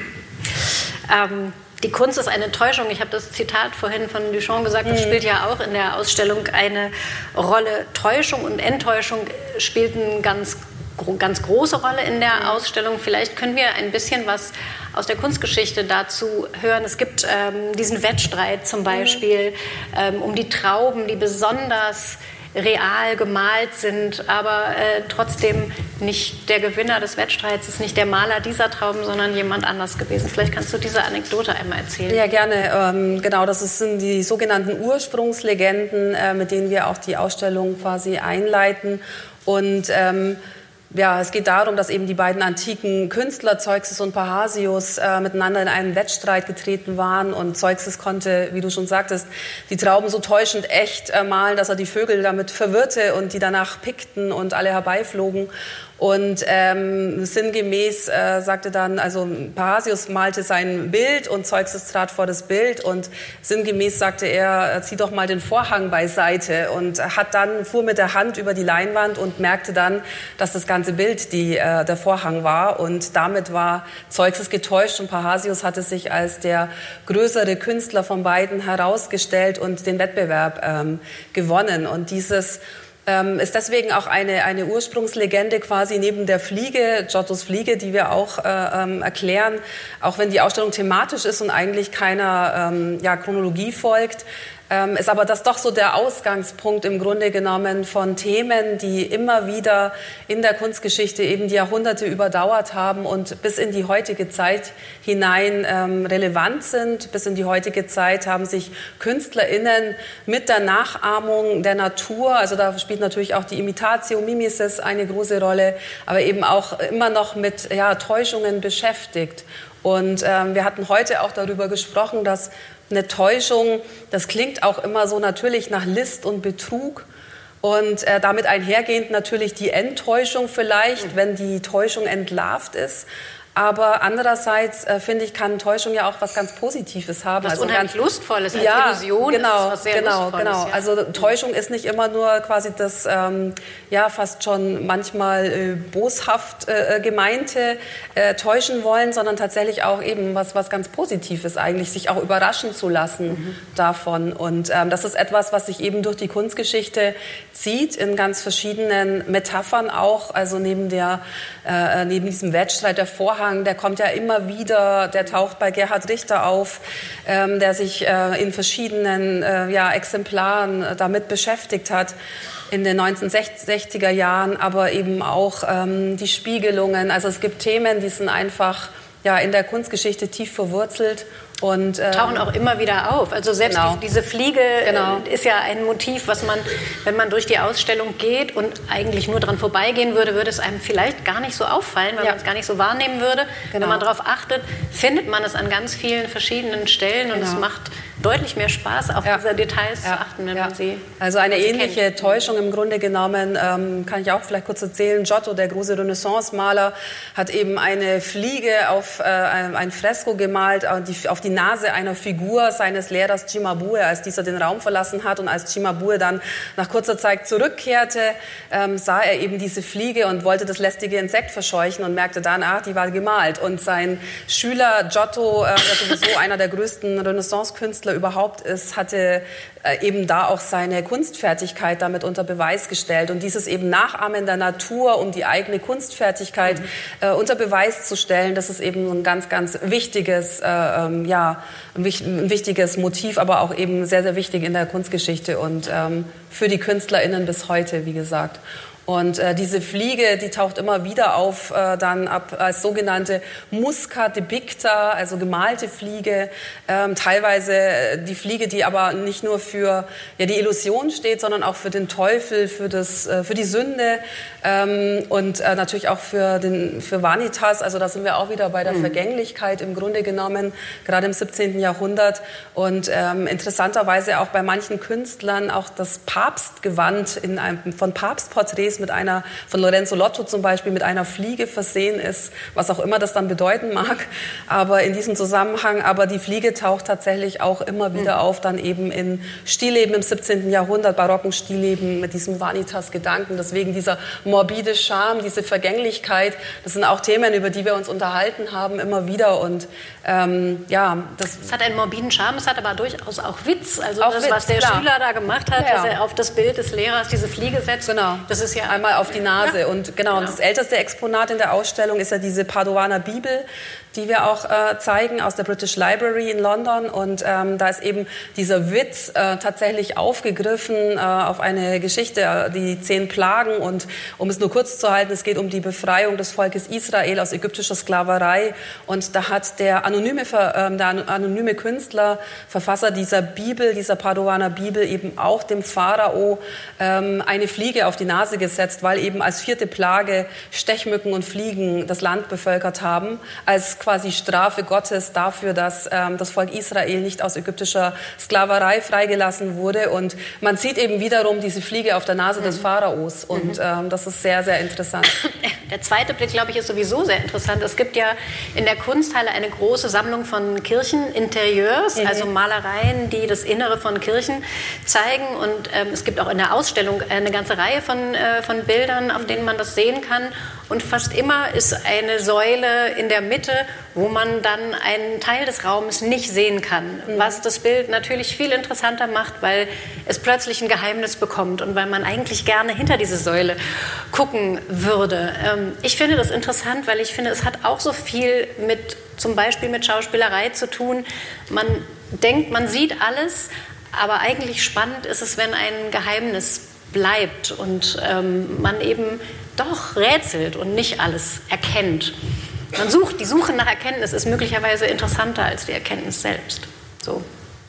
Die Kunst ist eine Täuschung. Ich habe das Zitat vorhin von Duchamp gesagt, das spielt ja auch in der Ausstellung eine Rolle. Täuschung und Enttäuschung spielten eine ganz große Rolle in der Ausstellung. Vielleicht können wir ein bisschen was aus der Kunstgeschichte dazu hören. Es gibt diesen Wettstreit zum Beispiel um die Trauben, die besonders real gemalt sind, aber trotzdem nicht der Gewinner des Wettstreits ist nicht der Maler dieser Trauben, sondern jemand anders gewesen. Vielleicht kannst du diese Anekdote einmal erzählen. Ja, gerne. Genau, das sind die sogenannten Ursprungslegenden, mit denen wir auch die Ausstellung quasi einleiten. Und ja, es geht darum, dass eben die beiden antiken Künstler, Zeuxis und Parrhasius, miteinander in einen Wettstreit getreten waren. Und Zeuxis konnte, wie du schon sagtest, die Trauben so täuschend echt malen, dass er die Vögel damit verwirrte und die danach pickten und alle herbeiflogen. Und sinngemäß sagte dann, also Parrhasius malte sein Bild und Zeuxis trat vor das Bild und sinngemäß sagte er, zieh doch mal den Vorhang beiseite und fuhr mit der Hand über die Leinwand und merkte dann, dass das ganze Bild der Vorhang war und damit war Zeuxis getäuscht und Parrhasius hatte sich als der größere Künstler von beiden herausgestellt und den Wettbewerb gewonnen und dieses ist deswegen auch eine Ursprungslegende quasi neben der Fliege, Giottos Fliege, die wir auch erklären, auch wenn die Ausstellung thematisch ist und eigentlich keiner Chronologie folgt. Ist aber das doch so der Ausgangspunkt im Grunde genommen von Themen, die immer wieder in der Kunstgeschichte eben die Jahrhunderte überdauert haben und bis in die heutige Zeit hinein relevant sind. Bis in die heutige Zeit haben sich KünstlerInnen mit der Nachahmung der Natur, also da spielt natürlich auch die Imitatio Mimesis eine große Rolle, aber eben auch immer noch mit Täuschungen beschäftigt. Und wir hatten heute auch darüber gesprochen, dass eine Täuschung, das klingt auch immer so natürlich nach List und Betrug und damit einhergehend natürlich die Enttäuschung vielleicht, wenn die Täuschung entlarvt ist. Aber andererseits, finde ich, kann Täuschung ja auch was ganz Positives haben. Was unheimlich Lustvolles, als Illusion genau, ist es was sehr Lustvolles. Genau. Ja. Also Täuschung ist nicht immer nur quasi das, fast schon manchmal boshaft gemeinte täuschen wollen, sondern tatsächlich auch eben was ganz Positives eigentlich, sich auch überraschen zu lassen davon. Und das ist etwas, was sich eben durch die Kunstgeschichte zieht, in ganz verschiedenen Metaphern auch, also neben diesem Wettstreit, der Vorhang, der kommt ja immer wieder, der taucht bei Gerhard Richter auf, der sich in verschiedenen Exemplaren damit beschäftigt hat in den 1960er Jahren, aber eben auch die Spiegelungen. Also es gibt Themen, die sind einfach in der Kunstgeschichte tief verwurzelt. Und tauchen auch immer wieder auf. Also selbst diese Fliege ist ja ein Motiv, was man, wenn man durch die Ausstellung geht und eigentlich nur dran vorbeigehen würde, würde es einem vielleicht gar nicht so auffallen, weil man es gar nicht so wahrnehmen würde. Wenn man darauf achtet, findet man es an ganz vielen verschiedenen Stellen und es macht deutlich mehr Spaß, auf diese Details zu achten, wenn man sie Also eine ähnliche kennt. Täuschung im Grunde genommen, kann ich auch vielleicht kurz erzählen. Giotto, der große Renaissance-Maler, hat eben eine Fliege auf ein Fresko gemalt, auf die Nase einer Figur seines Lehrers Cimabue, als dieser den Raum verlassen hat. Und als Cimabue dann nach kurzer Zeit zurückkehrte, sah er eben diese Fliege und wollte das lästige Insekt verscheuchen und merkte dann, die war gemalt. Und sein Schüler Giotto, der sowieso einer der größten Renaissance-Künstler überhaupt ist, hatte eben da auch seine Kunstfertigkeit damit unter Beweis gestellt. Und dieses eben Nachahmen der Natur, um die eigene Kunstfertigkeit unter Beweis zu stellen, das ist eben ein ganz, ganz wichtiges, ein wichtiges Motiv, aber auch eben sehr, sehr wichtig in der Kunstgeschichte und für die KünstlerInnen bis heute, wie gesagt. Und diese Fliege, die taucht immer wieder auf, dann als sogenannte Musca depicta, also gemalte Fliege. Teilweise die Fliege, die aber nicht nur für die Illusion steht, sondern auch für den Teufel, für die Sünde und natürlich auch für Vanitas. Also da sind wir auch wieder bei der Vergänglichkeit im Grunde genommen, gerade im 17. Jahrhundert. Und interessanterweise auch bei manchen Künstlern auch das Papstgewand von Papstporträts von Lorenzo Lotto zum Beispiel, mit einer Fliege versehen ist, was auch immer das dann bedeuten mag. Aber in diesem Zusammenhang, die Fliege taucht tatsächlich auch immer wieder auf, dann eben in Stillleben im 17. Jahrhundert, barocken Stillleben mit diesem Vanitas-Gedanken. Deswegen dieser morbide Charme, diese Vergänglichkeit, das sind auch Themen, über die wir uns unterhalten haben, immer wieder. Und es hat einen morbiden Charme, es hat aber durchaus auch Witz. Also auch das, Witz, was der Schüler da gemacht hat, dass er auf das Bild des Lehrers diese Fliege setzt, das ist ja einmal auf die Nase. Und und das älteste Exponat in der Ausstellung ist ja diese Paduaner Bibel, die wir auch zeigen aus der British Library in London. Und da ist eben dieser Witz tatsächlich aufgegriffen auf eine Geschichte, die 10 Plagen. Und um es nur kurz zu halten, es geht um die Befreiung des Volkes Israel aus ägyptischer Sklaverei. Und da hat der anonyme Künstler, Verfasser dieser Bibel, dieser Paduaner Bibel, eben auch dem Pharao eine Fliege auf die Nase gesetzt, weil eben als 4. Plage Stechmücken und Fliegen das Land bevölkert haben, als quasi Strafe Gottes dafür, dass das Volk Israel nicht aus ägyptischer Sklaverei freigelassen wurde. Und man sieht eben wiederum diese Fliege auf der Nase des Pharaos. Und das ist sehr, sehr interessant. Der zweite Blick, glaube ich, ist sowieso sehr interessant. Es gibt ja in der Kunsthalle eine große Sammlung von Kircheninterieurs, also Malereien, die das Innere von Kirchen zeigen. Und es gibt auch in der Ausstellung eine ganze Reihe von Bildern, auf denen man das sehen kann. Und fast immer ist eine Säule in der Mitte, wo man dann einen Teil des Raumes nicht sehen kann. Was das Bild natürlich viel interessanter macht, weil es plötzlich ein Geheimnis bekommt und weil man eigentlich gerne hinter diese Säule gucken würde. Ich finde das interessant, weil ich finde, es hat auch so viel zum Beispiel mit Schauspielerei zu tun. Man denkt, man sieht alles, aber eigentlich spannend ist es, wenn ein Geheimnis bleibt und man eben doch rätselt und nicht alles erkennt. Die Suche nach Erkenntnis ist möglicherweise interessanter als die Erkenntnis selbst. So.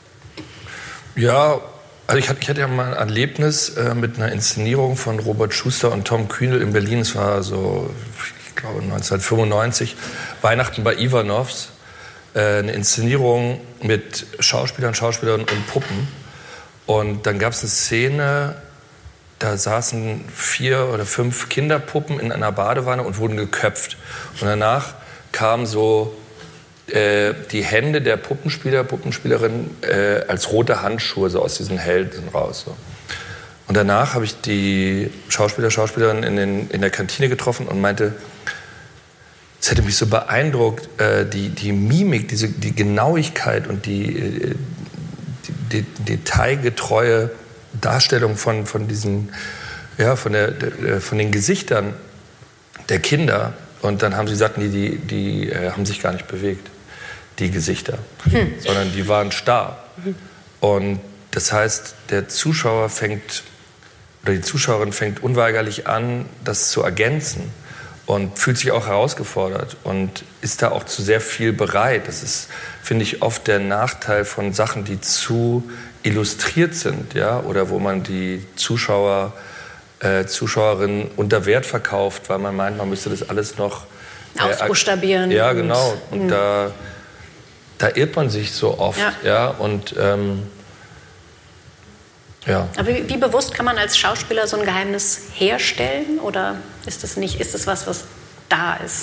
Ja, also ich hatte ja mal ein Erlebnis mit einer Inszenierung von Robert Schuster und Tom Kühnel in Berlin. Es war so, ich glaube 1995, Weihnachten bei Ivanovs. Eine Inszenierung mit Schauspielern und Puppen. Und dann gab es eine Szene, da saßen 4 oder 5 Kinderpuppen in einer Badewanne und wurden geköpft. Und danach kamen so die Hände der Puppenspielerin als rote Handschuhe so aus diesen Hälsen raus. So. Und danach habe ich die Schauspielerin in der Kantine getroffen und meinte, es hätte mich so beeindruckt, die Mimik, die Genauigkeit und die detailgetreue Darstellung von den Gesichtern der Kinder. Und dann haben sie gesagt, die haben sich gar nicht bewegt, die Gesichter, sondern die waren starr. Und das heißt, der Zuschauer die Zuschauerin fängt unweigerlich an, das zu ergänzen und fühlt sich auch herausgefordert und ist da auch zu sehr viel bereit. Das ist, finde ich, oft der Nachteil von Sachen, die zu illustriert sind, ja, oder wo man die Zuschauerinnen unter Wert verkauft, weil man meint, man müsste das alles noch ausbuchstabieren. Ja, genau. Und da irrt man sich so oft, ja. Und ja. Aber wie bewusst kann man als Schauspieler so ein Geheimnis herstellen? Oder ist das nicht? Ist das was da ist?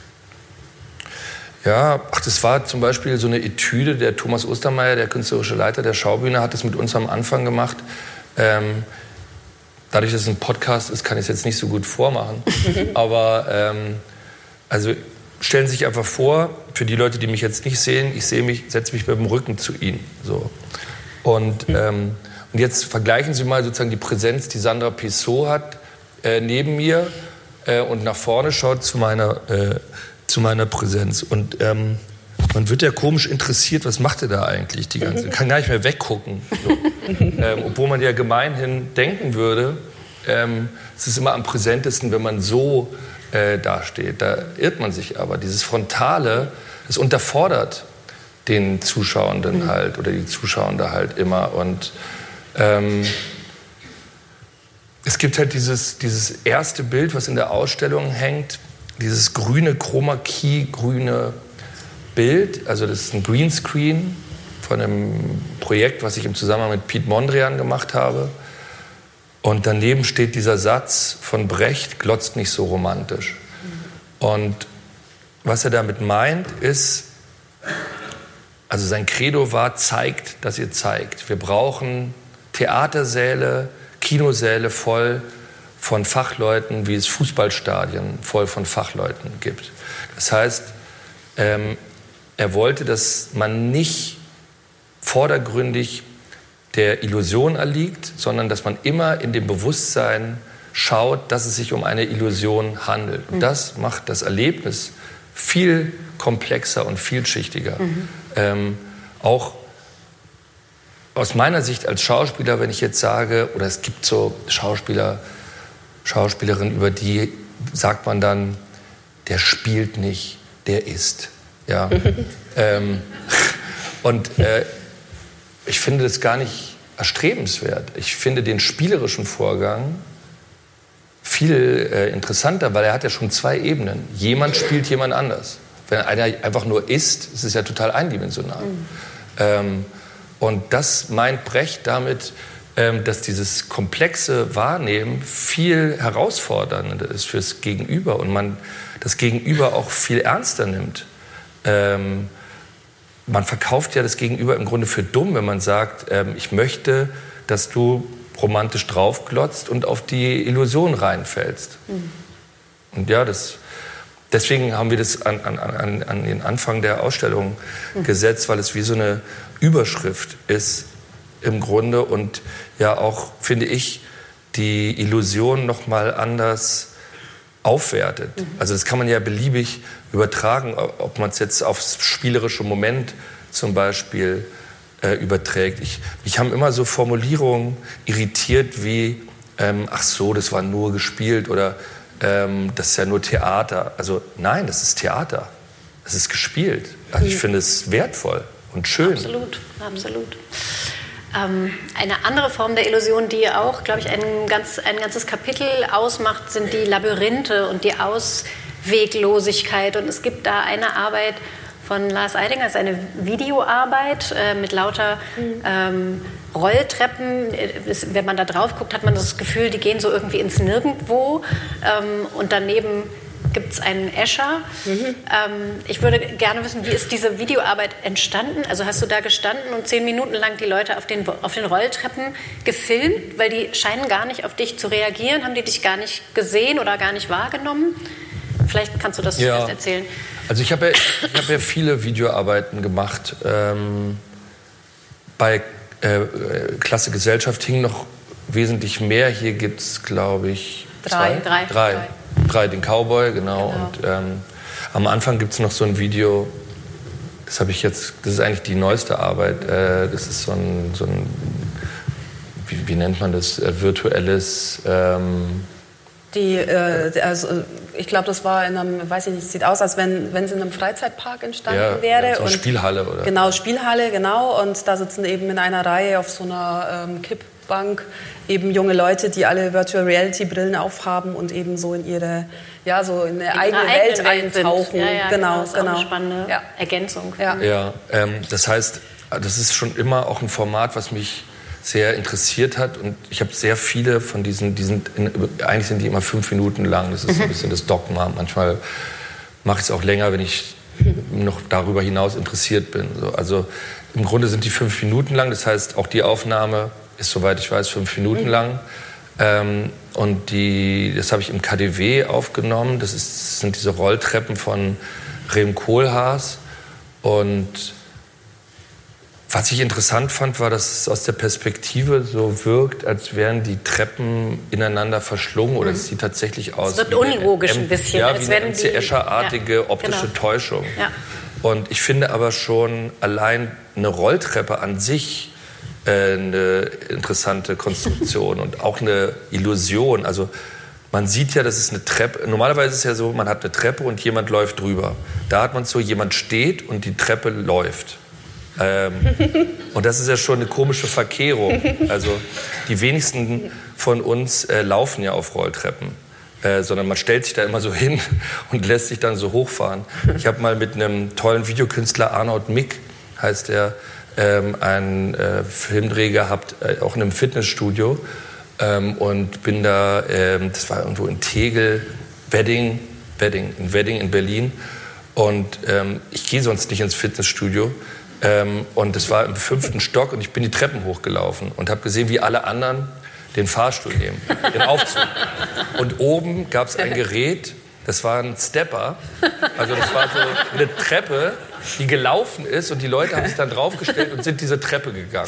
Ja, das war zum Beispiel so eine Etüde, der Thomas Ostermeier, der künstlerische Leiter der Schaubühne, hat das mit uns am Anfang gemacht. Dadurch, dass es ein Podcast ist, kann ich es jetzt nicht so gut vormachen. Aber also stellen Sie sich einfach vor, für die Leute, die mich jetzt nicht sehen, setze mich mit dem Rücken zu Ihnen. So. Und jetzt vergleichen Sie mal sozusagen die Präsenz, die Sandra Pissot hat neben mir und nach vorne schaut zu meiner Präsenz. Und man wird ja komisch interessiert, was macht er da eigentlich die ganze Zeit? Kann gar nicht mehr weggucken. So. Obwohl man ja gemeinhin denken würde, es ist immer am präsentesten, wenn man so dasteht. Da irrt man sich aber. Dieses Frontale, das unterfordert den Zuschauenden halt oder die Zuschauende halt immer. Und es gibt halt dieses erste Bild, was in der Ausstellung hängt, dieses grüne Chroma-Key-grüne Bild. Also das ist ein Greenscreen von einem Projekt, was ich im Zusammenhang mit Piet Mondrian gemacht habe. Und daneben steht dieser Satz von Brecht, glotzt nicht so romantisch. Und was er damit meint, ist, also sein Credo war, zeigt, dass ihr zeigt. Wir brauchen Theatersäle, Kinosäle voll von Fachleuten, wie es Fußballstadien voll von Fachleuten gibt. Das heißt, er wollte, dass man nicht vordergründig der Illusion erliegt, sondern dass man immer in dem Bewusstsein schaut, dass es sich um eine Illusion handelt. Und das macht das Erlebnis viel komplexer und vielschichtiger. Auch aus meiner Sicht als Schauspieler, wenn ich jetzt sage, oder es gibt so Schauspielerinnen, über die sagt man dann, der spielt nicht, der ist. Ja. Ich finde das gar nicht erstrebenswert. Ich finde den spielerischen Vorgang viel interessanter, weil er hat ja schon 2 Ebenen. Jemand spielt jemand anders. Wenn einer einfach nur ist, ist es ja total eindimensional. Und das meint Brecht damit, dass dieses komplexe Wahrnehmen viel herausfordernder ist fürs Gegenüber und man das Gegenüber auch viel ernster nimmt. Man verkauft ja das Gegenüber im Grunde für dumm, wenn man sagt, ich möchte, dass du romantisch draufglotzt und auf die Illusion reinfällst. Und ja, deswegen haben wir das an den Anfang der Ausstellung gesetzt, weil es wie so eine Überschrift ist im Grunde und ja auch, finde ich, die Illusion noch mal anders aufwertet. Also das kann man ja beliebig übertragen, ob man es jetzt aufs spielerische Moment zum Beispiel überträgt. Mich haben immer so Formulierungen irritiert wie, ach so, das war nur gespielt oder das ist ja nur Theater. Also nein, das ist Theater. Es ist gespielt. Also ich finde es wertvoll und schön. Absolut, absolut. Eine andere Form der Illusion, die auch, glaube ich, ein ganzes Kapitel ausmacht, sind die Labyrinthe und die Ausweglosigkeit. Und es gibt da eine Arbeit von Lars Eidinger, das ist eine Videoarbeit mit lauter Rolltreppen. Wenn man da drauf guckt, hat man das Gefühl, die gehen so irgendwie ins Nirgendwo. Und daneben gibt es einen Escher. Ich würde gerne wissen, wie ist diese Videoarbeit entstanden? Also hast du da gestanden und 10 Minuten lang die Leute auf den Rolltreppen gefilmt? Weil die scheinen gar nicht auf dich zu reagieren. Haben die dich gar nicht gesehen oder gar nicht wahrgenommen? Vielleicht kannst du das erst erzählen. Also ich hab ja viele Videoarbeiten gemacht. Bei Klasse Gesellschaft hing noch wesentlich mehr. Hier gibt es, glaube ich, drei, den Cowboy, genau. Und am Anfang gibt es noch so ein Video, das ist eigentlich die neueste Arbeit. Das ist so ein wie nennt man das, virtuelles... ich glaube, das war in einem, weiß ich nicht, sieht aus, als wenn es in einem Freizeitpark entstanden wäre. Ja, so eine Spielhalle, oder? Genau, Spielhalle, genau. Und da sitzen eben in einer Reihe auf so einer Kippbank eben junge Leute, die alle Virtual Reality Brillen aufhaben und eben so in ihre, so in eine eigene Welt eintauchen. Ja, genau. Das ist auch eine spannende Ergänzung. Ja, das heißt, das ist schon immer auch ein Format, was mich sehr interessiert hat und ich habe sehr viele von eigentlich sind die immer 5 Minuten lang, das ist so ein bisschen das Dogma. Manchmal mache ich es auch länger, wenn ich noch darüber hinaus interessiert bin. Also im Grunde sind die 5 Minuten lang, das heißt auch die Aufnahme ist, soweit ich weiß, 5 Minuten lang. Und das habe ich im KaDeWe aufgenommen, das sind diese Rolltreppen von Rem Koolhaas. Und was ich interessant fand, war, dass es aus der Perspektive so wirkt, als wären die Treppen ineinander verschlungen oder es sieht tatsächlich aus. Es wird unlogisch ein bisschen. Ja, wie eine MC Escher-artige optische Täuschung. Ja. Und ich finde aber schon allein eine Rolltreppe an sich eine interessante Konstruktion und auch eine Illusion. Also man sieht ja, das ist eine Treppe. Normalerweise ist es ja so, man hat eine Treppe und jemand läuft drüber. Da hat man so, jemand steht und die Treppe läuft. Und das ist ja schon eine komische Verkehrung. Also die wenigsten von uns laufen ja auf Rolltreppen. Sondern man stellt sich da immer so hin und lässt sich dann so hochfahren. Ich habe mal mit einem tollen Videokünstler, Arnold Mick heißt er, einen Filmdreh gehabt, auch in einem Fitnessstudio. Und bin da, das war irgendwo in Tegel, Wedding in Berlin. Und ich gehe sonst nicht ins Fitnessstudio. Und es war im 5. Stock und ich bin die Treppen hochgelaufen und habe gesehen, wie alle anderen den Fahrstuhl nehmen, den Aufzug. Und oben gab es ein Gerät, das war ein Stepper. Also das war so eine Treppe, die gelaufen ist und die Leute haben sich dann draufgestellt und sind diese Treppe gegangen.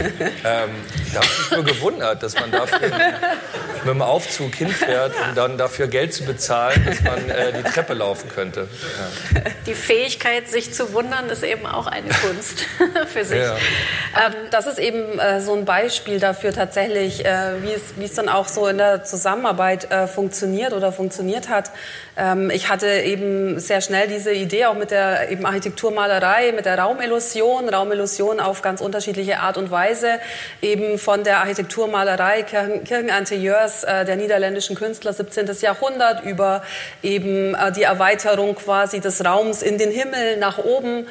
Da habe ich mich nur gewundert, dass man dafür mit dem Aufzug hinfährt, um dann dafür Geld zu bezahlen, dass man die Treppe laufen könnte. Ja. Die Fähigkeit, sich zu wundern, ist eben auch eine Kunst für sich. Ja. Das ist eben so ein Beispiel dafür tatsächlich, wie es dann auch so in der Zusammenarbeit funktioniert hat. Ich hatte eben sehr schnell diese Idee auch mit der eben Architekturmalerei, mit der Raumillusion auf ganz unterschiedliche Art und Weise, eben von der Architekturmalerei, Kircheninterieurs der niederländischen Künstler 17. Jahrhundert über eben die Erweiterung quasi des Raums in den Himmel nach oben,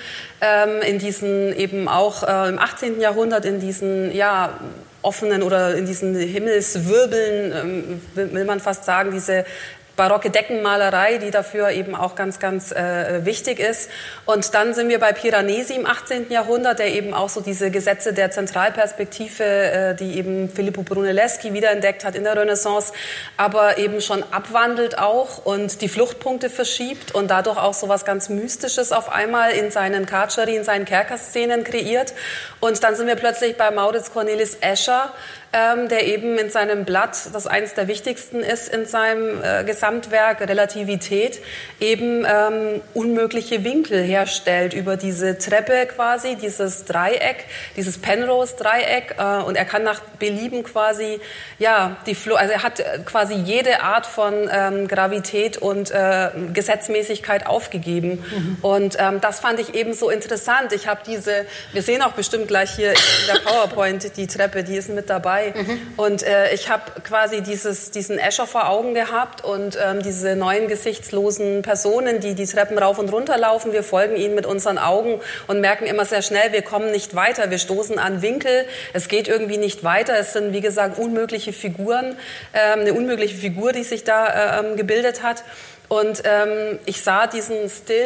in diesen eben auch im 18. Jahrhundert in diesen offenen oder in diesen Himmelswirbeln, will man fast sagen, diese barocke Deckenmalerei, die dafür eben auch ganz, ganz wichtig ist. Und dann sind wir bei Piranesi im 18. Jahrhundert, der eben auch so diese Gesetze der Zentralperspektive, die eben Filippo Brunelleschi wiederentdeckt hat in der Renaissance, aber eben schon abwandelt auch und die Fluchtpunkte verschiebt und dadurch auch so was ganz Mystisches auf einmal in seinen Carceri, in seinen Kerkerszenen kreiert. Und dann sind wir plötzlich bei Maurits Cornelis Escher, der eben in seinem Blatt, das eines der wichtigsten ist in seinem Gesamtwerk, Relativität, eben unmögliche Winkel herstellt über diese Treppe quasi, dieses Dreieck, dieses Penrose-Dreieck. Und er kann nach Belieben quasi, also er hat quasi jede Art von Gravität und Gesetzmäßigkeit aufgegeben. Mhm. Und das fand ich eben so interessant. Ich habe wir sehen auch bestimmt gleich hier in der PowerPoint die Treppe, die ist mit dabei. Mhm. Und ich habe quasi diesen Escher vor Augen gehabt und diese neuen gesichtslosen Personen, die Treppen rauf und runter laufen. Wir folgen ihnen mit unseren Augen und merken immer sehr schnell, wir kommen nicht weiter. Wir stoßen an Winkel, es geht irgendwie nicht weiter. Es sind, wie gesagt, unmögliche Figuren, eine unmögliche Figur, die sich da gebildet hat. Und ich sah diesen Still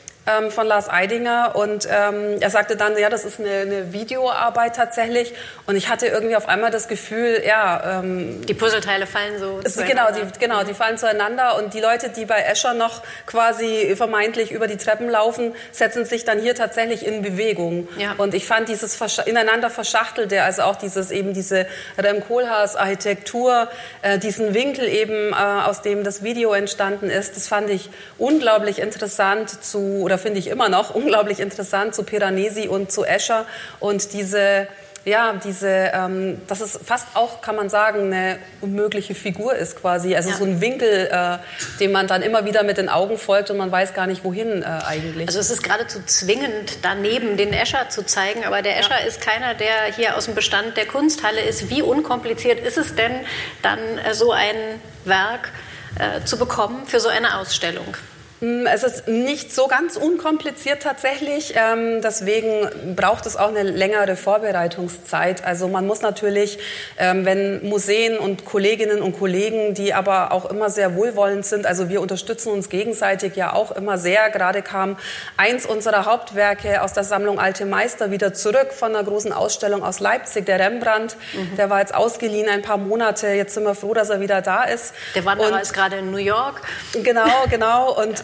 von Lars Eidinger und er sagte dann, ja, das ist eine Videoarbeit tatsächlich und ich hatte irgendwie auf einmal das Gefühl, die Puzzleteile fallen so zueinander. Die fallen zueinander und die Leute, die bei Escher noch quasi vermeintlich über die Treppen laufen, setzen sich dann hier tatsächlich in Bewegung. Ja. Und ich fand dieses ineinander Verschachtelte, also auch diese Rem Koolhaas Architektur, diesen Winkel eben, aus dem das Video entstanden ist, das fand ich unglaublich interessant finde ich immer noch unglaublich interessant zu Piranesi und zu Escher und dass es fast auch, kann man sagen, eine unmögliche Figur ist quasi. Also so ein Winkel, dem man dann immer wieder mit den Augen folgt und man weiß gar nicht, wohin eigentlich. Also es ist geradezu zwingend, daneben den Escher zu zeigen, aber der Escher ist keiner, der hier aus dem Bestand der Kunsthalle ist. Wie unkompliziert ist es denn, dann so ein Werk zu bekommen für so eine Ausstellung? Es ist nicht so ganz unkompliziert tatsächlich, deswegen braucht es auch eine längere Vorbereitungszeit. Also man muss natürlich, wenn Museen und Kolleginnen und Kollegen, die aber auch immer sehr wohlwollend sind, also wir unterstützen uns gegenseitig ja auch immer sehr. Gerade kam eins unserer Hauptwerke aus der Sammlung Alte Meister wieder zurück von einer großen Ausstellung aus Leipzig, der Rembrandt. Mhm. Der war jetzt ausgeliehen ein paar Monate, jetzt sind wir froh, dass er wieder da ist. Der Wanderer ist gerade in New York. Genau. Und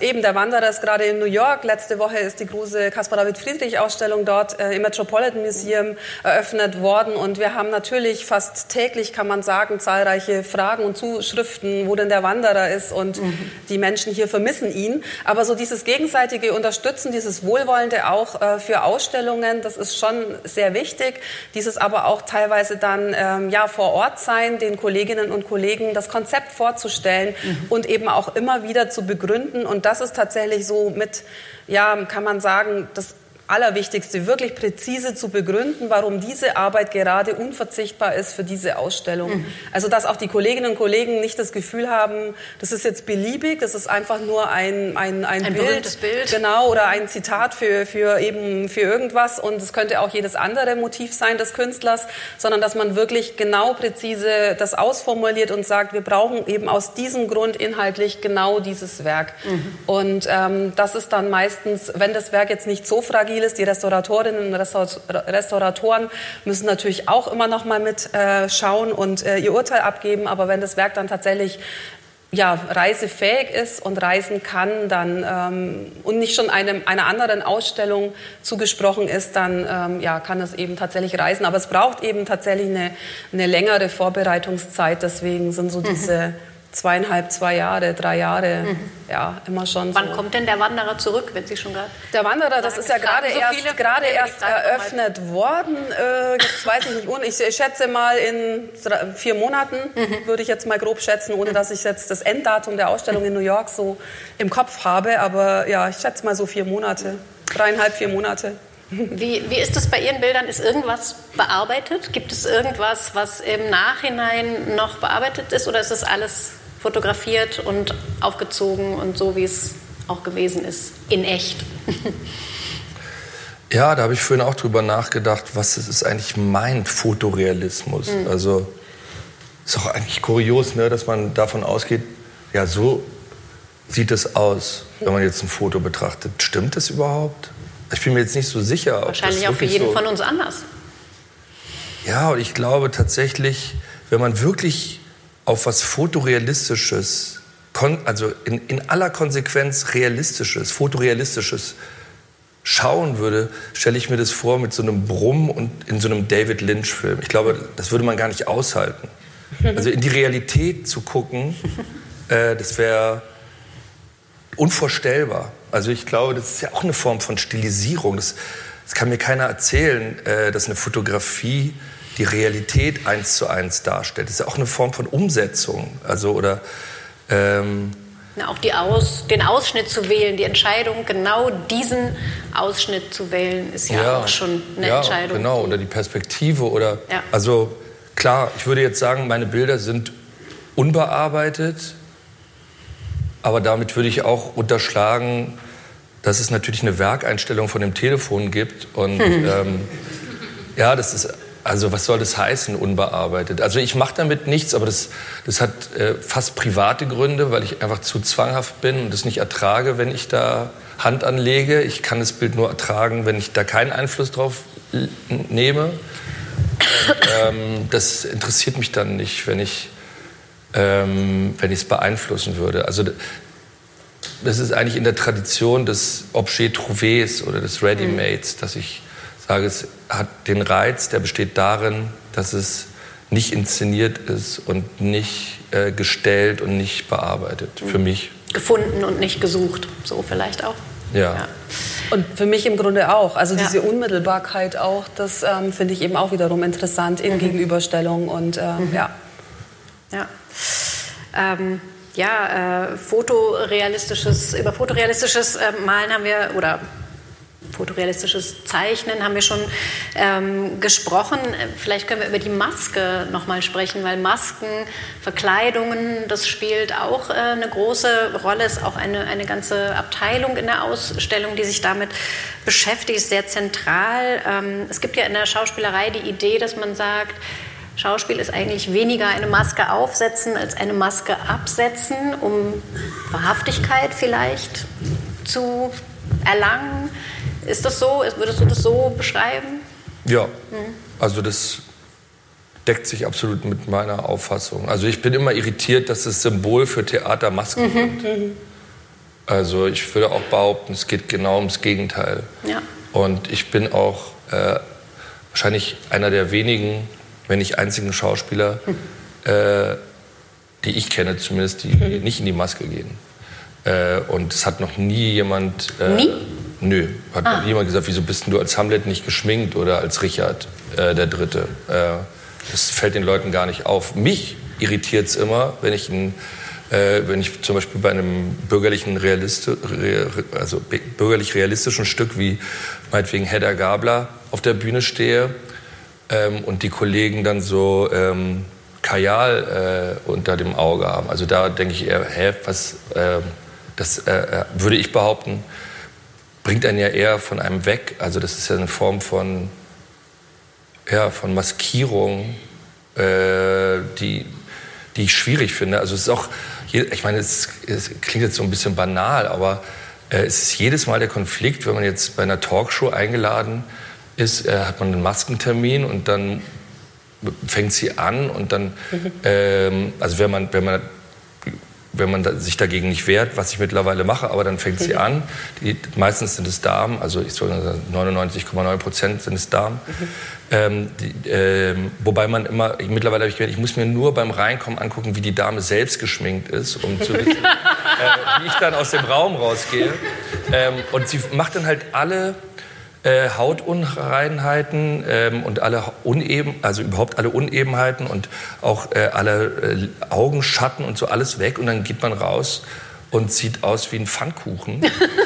eben, der Wanderer ist gerade in New York. Letzte Woche ist die große Caspar-David-Friedrich-Ausstellung dort im Metropolitan Museum eröffnet worden. Und wir haben natürlich fast täglich, kann man sagen, zahlreiche Fragen und Zuschriften, wo denn der Wanderer ist. Und die Menschen hier vermissen ihn. Aber so dieses gegenseitige Unterstützen, dieses Wohlwollende auch für Ausstellungen, das ist schon sehr wichtig. Dieses aber auch teilweise dann vor Ort sein, den Kolleginnen und Kollegen das Konzept vorzustellen und eben auch immer wieder zu begründen. Und das ist tatsächlich so mit, kann man sagen, das Allerwichtigste, wirklich präzise zu begründen, warum diese Arbeit gerade unverzichtbar ist für diese Ausstellung. Also dass auch die Kolleginnen und Kollegen nicht das Gefühl haben, das ist jetzt beliebig, das ist einfach nur ein berühmtes Bild. Genau, oder ein Zitat für irgendwas und es könnte auch jedes andere Motiv sein des Künstlers, sondern dass man wirklich genau präzise das ausformuliert und sagt, wir brauchen eben aus diesem Grund inhaltlich genau dieses Werk. Und das ist dann meistens, wenn das Werk jetzt nicht so fragil ist, die Restauratorinnen und Restauratoren müssen natürlich auch immer noch mal mit schauen und ihr Urteil abgeben, aber wenn das Werk dann tatsächlich reisefähig ist und reisen kann, dann und nicht schon einer anderen Ausstellung zugesprochen ist, dann kann es eben tatsächlich reisen. Aber es braucht eben tatsächlich eine längere Vorbereitungszeit. Deswegen sind so diese 2 Jahre, 3 Jahre, immer schon. Wann kommt denn der Wanderer zurück, wenn Sie schon gerade... Der Wanderer, das ist ja gerade erst eröffnet worden. Jetzt weiß ich nicht, ich schätze mal in 4 Monaten, würde ich jetzt mal grob schätzen, ohne dass ich jetzt das Enddatum der Ausstellung in New York so im Kopf habe. Aber ich schätze mal so 4 Monate, 3,5, 4 Monate. Wie ist das bei Ihren Bildern? Ist irgendwas bearbeitet? Gibt es irgendwas, was im Nachhinein noch bearbeitet ist? Oder ist das alles fotografiert und aufgezogen und so, wie es auch gewesen ist, in echt? Ja, da habe ich vorhin auch drüber nachgedacht, was ist eigentlich mein Fotorealismus? Also ist auch eigentlich kurios, ne, dass man davon ausgeht, so sieht es aus, wenn man jetzt ein Foto betrachtet. Stimmt das überhaupt? Ich bin mir jetzt nicht so sicher. Wahrscheinlich auch für jeden von uns anders. Ja, und ich glaube tatsächlich, wenn man wirklich auf was Fotorealistisches, also in aller Konsequenz Realistisches, Fotorealistisches schauen würde, stelle ich mir das vor mit so einem Brumm und in so einem David Lynch-Film. Ich glaube, das würde man gar nicht aushalten. Also in die Realität zu gucken, das wäre unvorstellbar. Also ich glaube, das ist ja auch eine Form von Stilisierung. Das kann mir keiner erzählen, dass eine Fotografie die Realität 1:1 darstellt. Das ist ja auch eine Form von Umsetzung. Also oder auch den Ausschnitt zu wählen, die Entscheidung, genau diesen Ausschnitt zu wählen, ist auch schon eine Entscheidung. Genau, oder die Perspektive oder also klar, ich würde jetzt sagen, meine Bilder sind unbearbeitet. Aber damit würde ich auch unterschlagen, dass es natürlich eine Werkeinstellung von dem Telefon gibt. Und das ist, also was soll das heißen, unbearbeitet? Also ich mache damit nichts, aber das hat fast private Gründe, weil ich einfach zu zwanghaft bin und das nicht ertrage, wenn ich da Hand anlege. Ich kann das Bild nur ertragen, wenn ich da keinen Einfluss drauf nehme. Und, das interessiert mich dann nicht, wenn ich es beeinflussen würde. Also das ist eigentlich in der Tradition des Objet Trouvés oder des Ready-Mades, dass ich sage, es hat den Reiz, der besteht darin, dass es nicht inszeniert ist und nicht gestellt und nicht bearbeitet, für mich. Gefunden und nicht gesucht, so vielleicht auch. Ja. Und für mich im Grunde auch. Also diese Unmittelbarkeit auch, das finde ich eben auch wiederum interessant in Gegenüberstellung und über fotorealistisches Malen haben wir, oder fotorealistisches Zeichnen haben wir schon gesprochen. Vielleicht können wir über die Maske noch mal sprechen, weil Masken, Verkleidungen, das spielt auch eine große Rolle, ist auch eine ganze Abteilung in der Ausstellung, die sich damit beschäftigt, ist sehr zentral. Es gibt ja in der Schauspielerei die Idee, dass man sagt, Schauspiel ist eigentlich weniger eine Maske aufsetzen als eine Maske absetzen, um Wahrhaftigkeit vielleicht zu erlangen. Ist das so? Würdest du das so beschreiben? Ja, also das deckt sich absolut mit meiner Auffassung. Also ich bin immer irritiert, dass das Symbol für Theater Masken sind. Also ich würde auch behaupten, es geht genau ums Gegenteil. Ja. Und ich bin auch wahrscheinlich einer der wenigen, wenn nicht einzigen Schauspieler, die ich kenne zumindest, die nicht in die Maske gehen. Und es hat noch nie jemand... Nie? Nö, hat noch niemand gesagt, wieso bist du als Hamlet nicht geschminkt oder als Richard der Dritte. Das fällt den Leuten gar nicht auf. Mich irritiert es immer, wenn ich zum Beispiel bei einem bürgerlich realistischen Stück wie meinetwegen Hedda Gabler auf der Bühne stehe und die Kollegen dann so Kajal unter dem Auge haben. Also da denke ich eher, das würde ich behaupten, bringt einen ja eher von einem weg. Also das ist ja eine Form von Maskierung, die ich schwierig finde. Also es ist auch, ich meine, es klingt jetzt so ein bisschen banal, aber es ist jedes Mal der Konflikt, wenn man jetzt bei einer Talkshow eingeladen ist, hat man einen Maskentermin und dann fängt sie an und dann, also wenn man sich dagegen nicht wehrt, was ich mittlerweile mache, aber dann fängt sie an. Meistens sind es Damen, also ich soll sagen 99,9% sind es Damen. Wobei man immer, mittlerweile habe ich gemerkt, ich muss mir nur beim Reinkommen angucken, wie die Dame selbst geschminkt ist, um zu wissen, wie ich dann aus dem Raum rausgehe. Und sie macht dann halt alle Hautunreinheiten und alle überhaupt alle Unebenheiten und auch alle Augenschatten und so alles weg und dann geht man raus und sieht aus wie ein Pfannkuchen.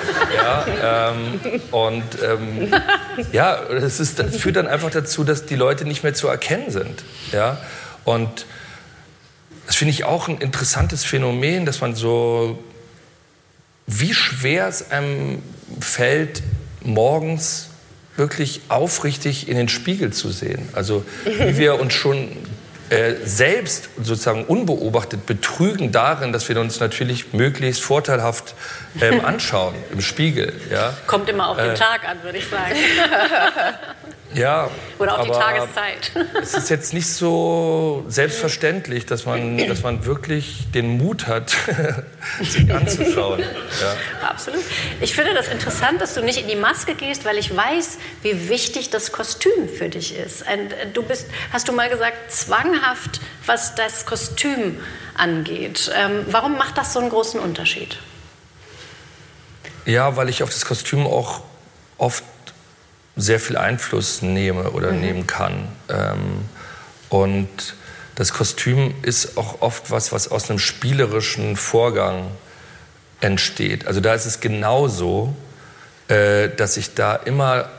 Das führt dann einfach dazu, dass die Leute nicht mehr zu erkennen sind. Ja? Und das finde ich auch ein interessantes Phänomen, dass man so, wie schwer es einem fällt, morgens wirklich aufrichtig in den Spiegel zu sehen. Also wie wir uns schon selbst sozusagen unbeobachtet betrügen darin, dass wir uns natürlich möglichst vorteilhaft anschauen im Spiegel. Ja? Kommt immer auf den Tag an, würde ich sagen. Ja, oder auf die Tageszeit. Es ist jetzt nicht so selbstverständlich, dass man wirklich den Mut hat, sich anzuschauen. Ja. Absolut. Ich finde das interessant, dass du nicht in die Maske gehst, weil ich weiß, wie wichtig das Kostüm für dich ist. Du bist, hast du mal gesagt, zwanghaft, was das Kostüm angeht. Warum macht das so einen großen Unterschied? Ja, weil ich auf das Kostüm auch oft sehr viel Einfluss nehme oder nehmen kann. Und das Kostüm ist auch oft was aus einem spielerischen Vorgang entsteht. Also da ist es genauso, dass ich da immer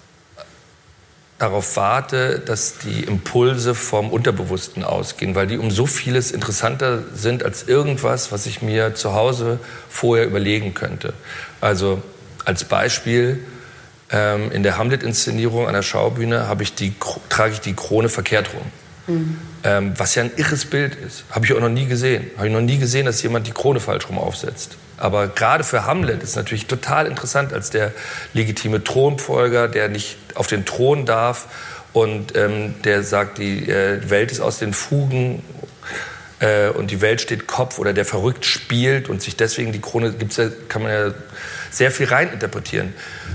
darauf warte, dass die Impulse vom Unterbewussten ausgehen, weil die um so vieles interessanter sind als irgendwas, was ich mir zu Hause vorher überlegen könnte. Also als Beispiel, in der Hamlet-Inszenierung an der Schaubühne trage ich die Krone verkehrt rum. Was ja ein irres Bild ist. Habe ich auch noch nie gesehen. Habe ich noch nie gesehen, dass jemand die Krone falsch rum aufsetzt. Aber gerade für Hamlet ist es natürlich total interessant, als der legitime Thronfolger, der nicht auf den Thron darf und der sagt, die Welt ist aus den Fugen und die Welt steht Kopf, oder der verrückt spielt und sich deswegen die Krone, kann man ja sehr viel reininterpretieren.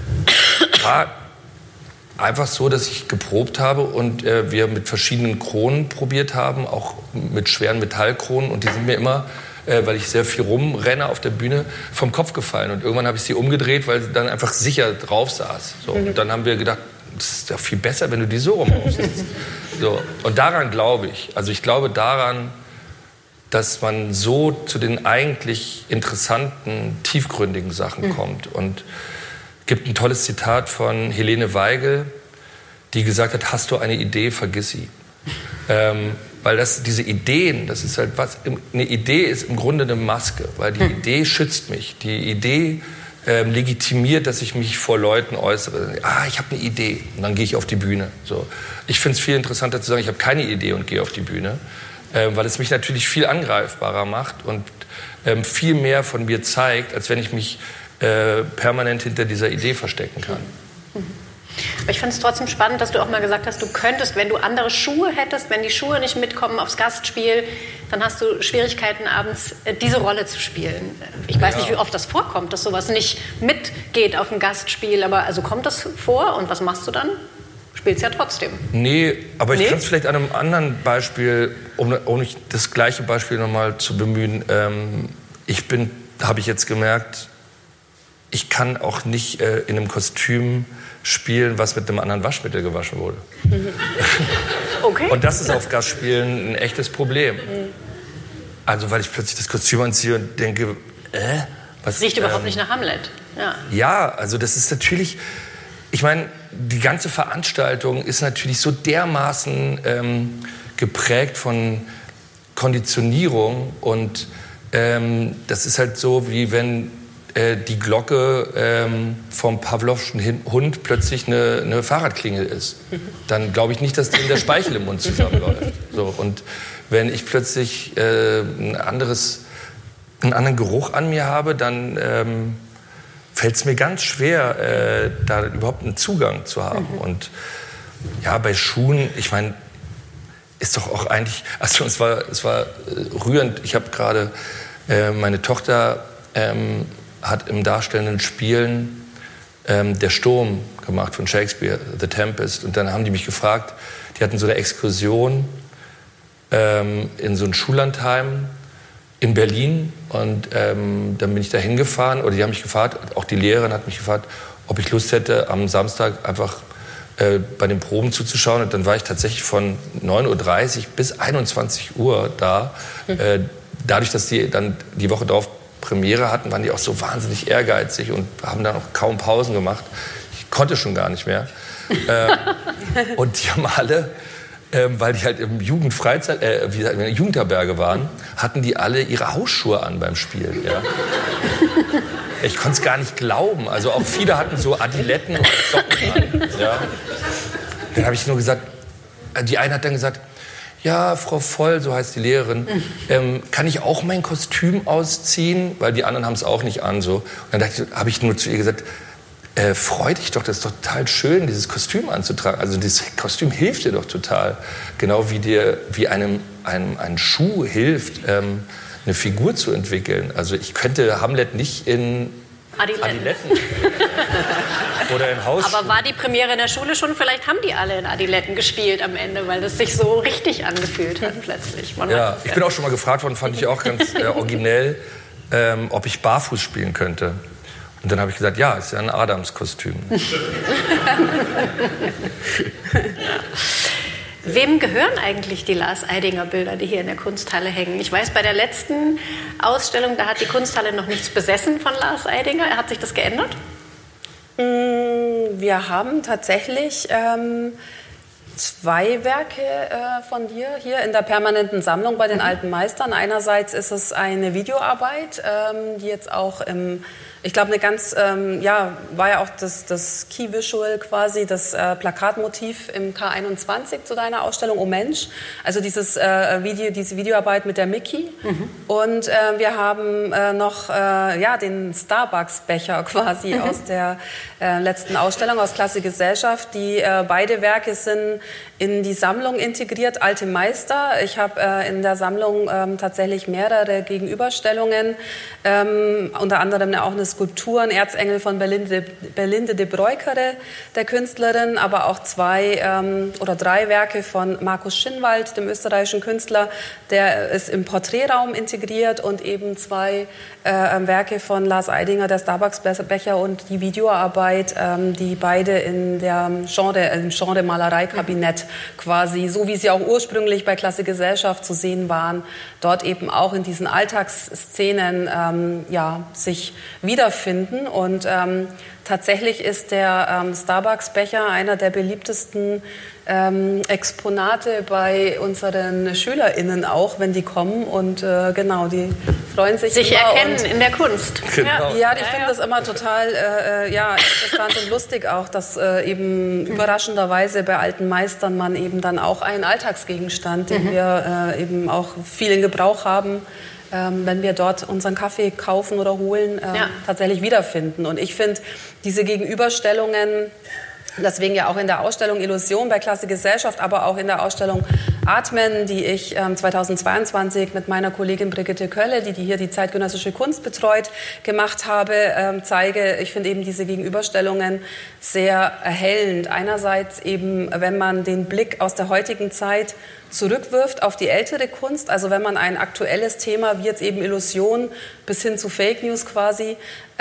War einfach so, dass ich geprobt habe und wir mit verschiedenen Kronen probiert haben, auch mit schweren Metallkronen, und die sind mir immer, weil ich sehr viel rumrenne auf der Bühne, vom Kopf gefallen, und irgendwann habe ich sie umgedreht, weil sie dann einfach sicher drauf saß. So. Und dann haben wir gedacht, das ist doch viel besser, wenn du die so rum aufsetzt. So. Und daran glaube ich. Also ich glaube daran, dass man so zu den eigentlich interessanten, tiefgründigen Sachen kommt. Und es gibt ein tolles Zitat von Helene Weigel, die gesagt hat, hast du eine Idee, vergiss sie. Weil diese Ideen, das ist halt was, eine Idee ist im Grunde eine Maske, weil die Idee schützt mich. Die Idee legitimiert, dass ich mich vor Leuten äußere. Ich habe eine Idee, und dann gehe ich auf die Bühne. So. Ich finde es viel interessanter zu sagen, ich habe keine Idee und gehe auf die Bühne, weil es mich natürlich viel angreifbarer macht und viel mehr von mir zeigt, als wenn ich mich permanent hinter dieser Idee verstecken kann. Aber ich finde es trotzdem spannend, dass du auch mal gesagt hast, du könntest, wenn du andere Schuhe hättest, wenn die Schuhe nicht mitkommen aufs Gastspiel, dann hast du Schwierigkeiten, abends diese Rolle zu spielen. Ich weiß nicht, wie oft das vorkommt, dass sowas nicht mitgeht auf ein Gastspiel, aber also kommt das vor und was machst du dann? Spielst ja trotzdem. Nee, aber ich kann es vielleicht an einem anderen Beispiel, um nicht das gleiche Beispiel nochmal zu bemühen, habe ich jetzt gemerkt, ich kann auch nicht in einem Kostüm spielen, was mit einem anderen Waschmittel gewaschen wurde. Okay. Und das ist auf Gastspielen ein echtes Problem. Also weil ich plötzlich das Kostüm anziehe und denke, was... Riecht überhaupt nicht nach Hamlet. Ja, also das ist natürlich... Ich meine, die ganze Veranstaltung ist natürlich so dermaßen geprägt von Konditionierung und das ist halt so, wie wenn die Glocke vom Pawlowschen Hund plötzlich eine Fahrradklingel ist. Dann glaube ich nicht, dass der Speichel im Mund zusammenläuft. So, und wenn ich plötzlich einen anderen Geruch an mir habe, dann fällt es mir ganz schwer, da überhaupt einen Zugang zu haben. Und ja, bei Schuhen, ich meine, ist doch auch eigentlich, also es war rührend. Ich habe gerade, meine Tochter hat im darstellenden Spielen Der Sturm gemacht von Shakespeare, The Tempest. Und dann haben die mich gefragt, die hatten so eine Exkursion in so ein Schullandheim in Berlin. Und dann bin ich da hingefahren, oder die haben mich gefragt, auch die Lehrerin hat mich gefragt, ob ich Lust hätte, am Samstag einfach bei den Proben zuzuschauen. Und dann war ich tatsächlich von 9:30 Uhr bis 21 Uhr da. Dadurch, dass die dann die Woche darauf Premiere hatten, waren die auch so wahnsinnig ehrgeizig und haben dann auch kaum Pausen gemacht. Ich konnte schon gar nicht mehr. Und die haben alle, weil die halt im Jugendherberge waren, hatten die alle ihre Hausschuhe an beim Spielen. Ja. Ich konnte es gar nicht glauben. Also auch viele hatten so Adiletten und Socken an. Ja. Dann habe ich nur gesagt, die eine hat dann gesagt, ja, Frau Voll, so heißt die Lehrerin, kann ich auch mein Kostüm ausziehen? Weil die anderen haben es auch nicht an. So. Und dann habe ich nur zu ihr gesagt, freu dich doch, das ist doch total schön, dieses Kostüm anzutragen. Also dieses Kostüm hilft dir doch total. Genau wie einem ein Schuh hilft, eine Figur zu entwickeln. Also ich könnte Hamlet nicht in Adiletten oder in Hausschuhen. Aber war die Premiere in der Schule schon? Vielleicht haben die alle in Adiletten gespielt am Ende, weil das sich so richtig angefühlt hat plötzlich. Ja, ich bin auch schon mal gefragt worden, fand ich auch ganz originell, ob ich barfuß spielen könnte. Und dann habe ich gesagt, ja, ist ja ein Adams-Kostüm. Wem gehören eigentlich die Lars Eidinger Bilder, die hier in der Kunsthalle hängen? Ich weiß, bei der letzten Ausstellung, da hat die Kunsthalle noch nichts besessen von Lars Eidinger. Hat sich das geändert? Wir haben tatsächlich 2 Werke von dir hier in der permanenten Sammlung bei den alten Meistern. Einerseits ist es eine Videoarbeit, die jetzt auch ich glaube, eine ganz, war ja auch das Key Visual quasi, das Plakatmotiv im K21 zu deiner Ausstellung, Oh Mensch. Also diese Videoarbeit mit der Mickey. Und wir haben noch den Starbucks-Becher quasi aus der letzten Ausstellung aus Klasse Gesellschaft. Die beide Werke sind in die Sammlung integriert, alte Meister. Ich habe in der Sammlung tatsächlich mehrere Gegenüberstellungen, unter anderem auch eine Skulptur, ein Erzengel von Berlinde de Breukere, der Künstlerin, aber auch 2 oder 3 Werke von Markus Schinwald, dem österreichischen Künstler. Der ist im Porträtraum integriert, und eben 2 Werke von Lars Eidinger, der Starbucks-Becher und die Videoarbeit, die beide im Genre Malereikabinett quasi, so wie sie auch ursprünglich bei Klasse Gesellschaft zu sehen waren, dort eben auch in diesen Alltagsszenen sich wiederfinden. Und tatsächlich ist der Starbucks-Becher einer der beliebtesten Exponate bei unseren SchülerInnen auch, wenn die kommen, und die freuen sich immer erkennen in der Kunst. Genau. Ja, ich finde das immer total interessant und lustig auch, dass eben überraschenderweise bei alten Meistern man eben dann auch einen Alltagsgegenstand, den wir eben auch viel in Gebrauch haben, wenn wir dort unseren Kaffee kaufen oder holen, tatsächlich wiederfinden. Und ich finde diese Gegenüberstellungen Deswegen ja auch in der Ausstellung Illusion bei Klasse Gesellschaft, aber auch in der Ausstellung Atmen, die ich 2022 mit meiner Kollegin Brigitte Kölle, die hier die zeitgenössische Kunst betreut, gemacht habe, zeige. Ich finde eben diese Gegenüberstellungen sehr erhellend. Einerseits eben, wenn man den Blick aus der heutigen Zeit zurückwirft auf die ältere Kunst, also wenn man ein aktuelles Thema wie jetzt eben Illusion bis hin zu Fake News quasi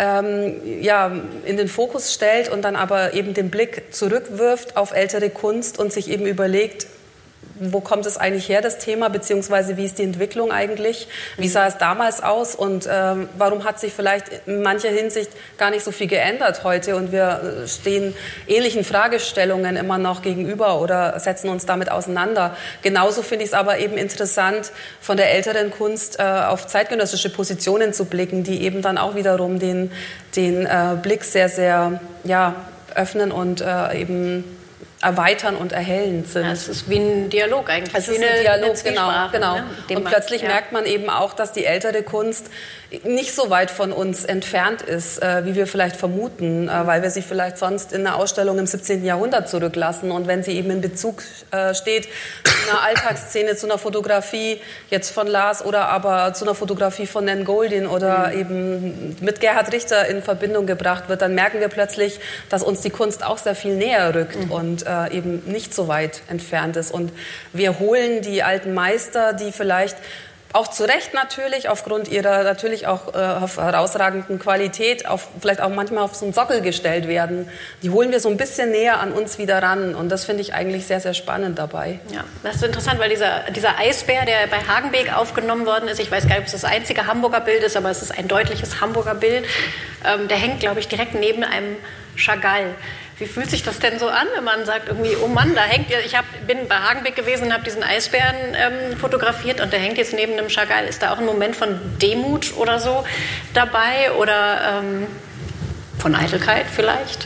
in den Fokus stellt und dann aber eben den Blick zurückwirft auf ältere Kunst und sich eben überlegt, wo kommt es eigentlich her, das Thema, beziehungsweise wie ist die Entwicklung eigentlich? Wie sah es damals aus und warum hat sich vielleicht in mancher Hinsicht gar nicht so viel geändert heute und wir stehen ähnlichen Fragestellungen immer noch gegenüber oder setzen uns damit auseinander. Genauso finde ich es aber eben interessant, von der älteren Kunst auf zeitgenössische Positionen zu blicken, die eben dann auch wiederum den Blick sehr, sehr öffnen und eben erweitern und erhellend sind. Ja, es ist wie ein Dialog eigentlich. Es ist ein Dialog, genau. Ne? Und plötzlich merkt man eben auch, dass die ältere Kunst nicht so weit von uns entfernt ist, wie wir vielleicht vermuten, weil wir sie vielleicht sonst in einer Ausstellung im 17. Jahrhundert zurücklassen. Und wenn sie eben in Bezug steht zu einer Alltagsszene, zu einer Fotografie jetzt von Lars oder aber zu einer Fotografie von Nan Goldin oder eben mit Gerhard Richter in Verbindung gebracht wird, dann merken wir plötzlich, dass uns die Kunst auch sehr viel näher rückt und eben nicht so weit entfernt ist. Und wir holen die alten Meister, die vielleicht auch zu Recht natürlich, aufgrund ihrer natürlich auch herausragenden Qualität, vielleicht auch manchmal auf so einen Sockel gestellt werden. Die holen wir so ein bisschen näher an uns wieder ran. Und das finde ich eigentlich sehr, sehr spannend dabei. Ja, das ist interessant, weil dieser Eisbär, der bei Hagenbeek aufgenommen worden ist, ich weiß gar nicht, ob es das einzige Hamburger Bild ist, aber es ist ein deutliches Hamburger Bild, der hängt, glaube ich, direkt neben einem Chagall. Wie fühlt sich das denn so an, wenn man sagt, irgendwie, oh Mann, da hängt, bin bei Hagenbeek gewesen und habe diesen Eisbären fotografiert und der hängt jetzt neben einem Chagall. Ist da auch ein Moment von Demut oder so dabei oder von Eitelkeit vielleicht?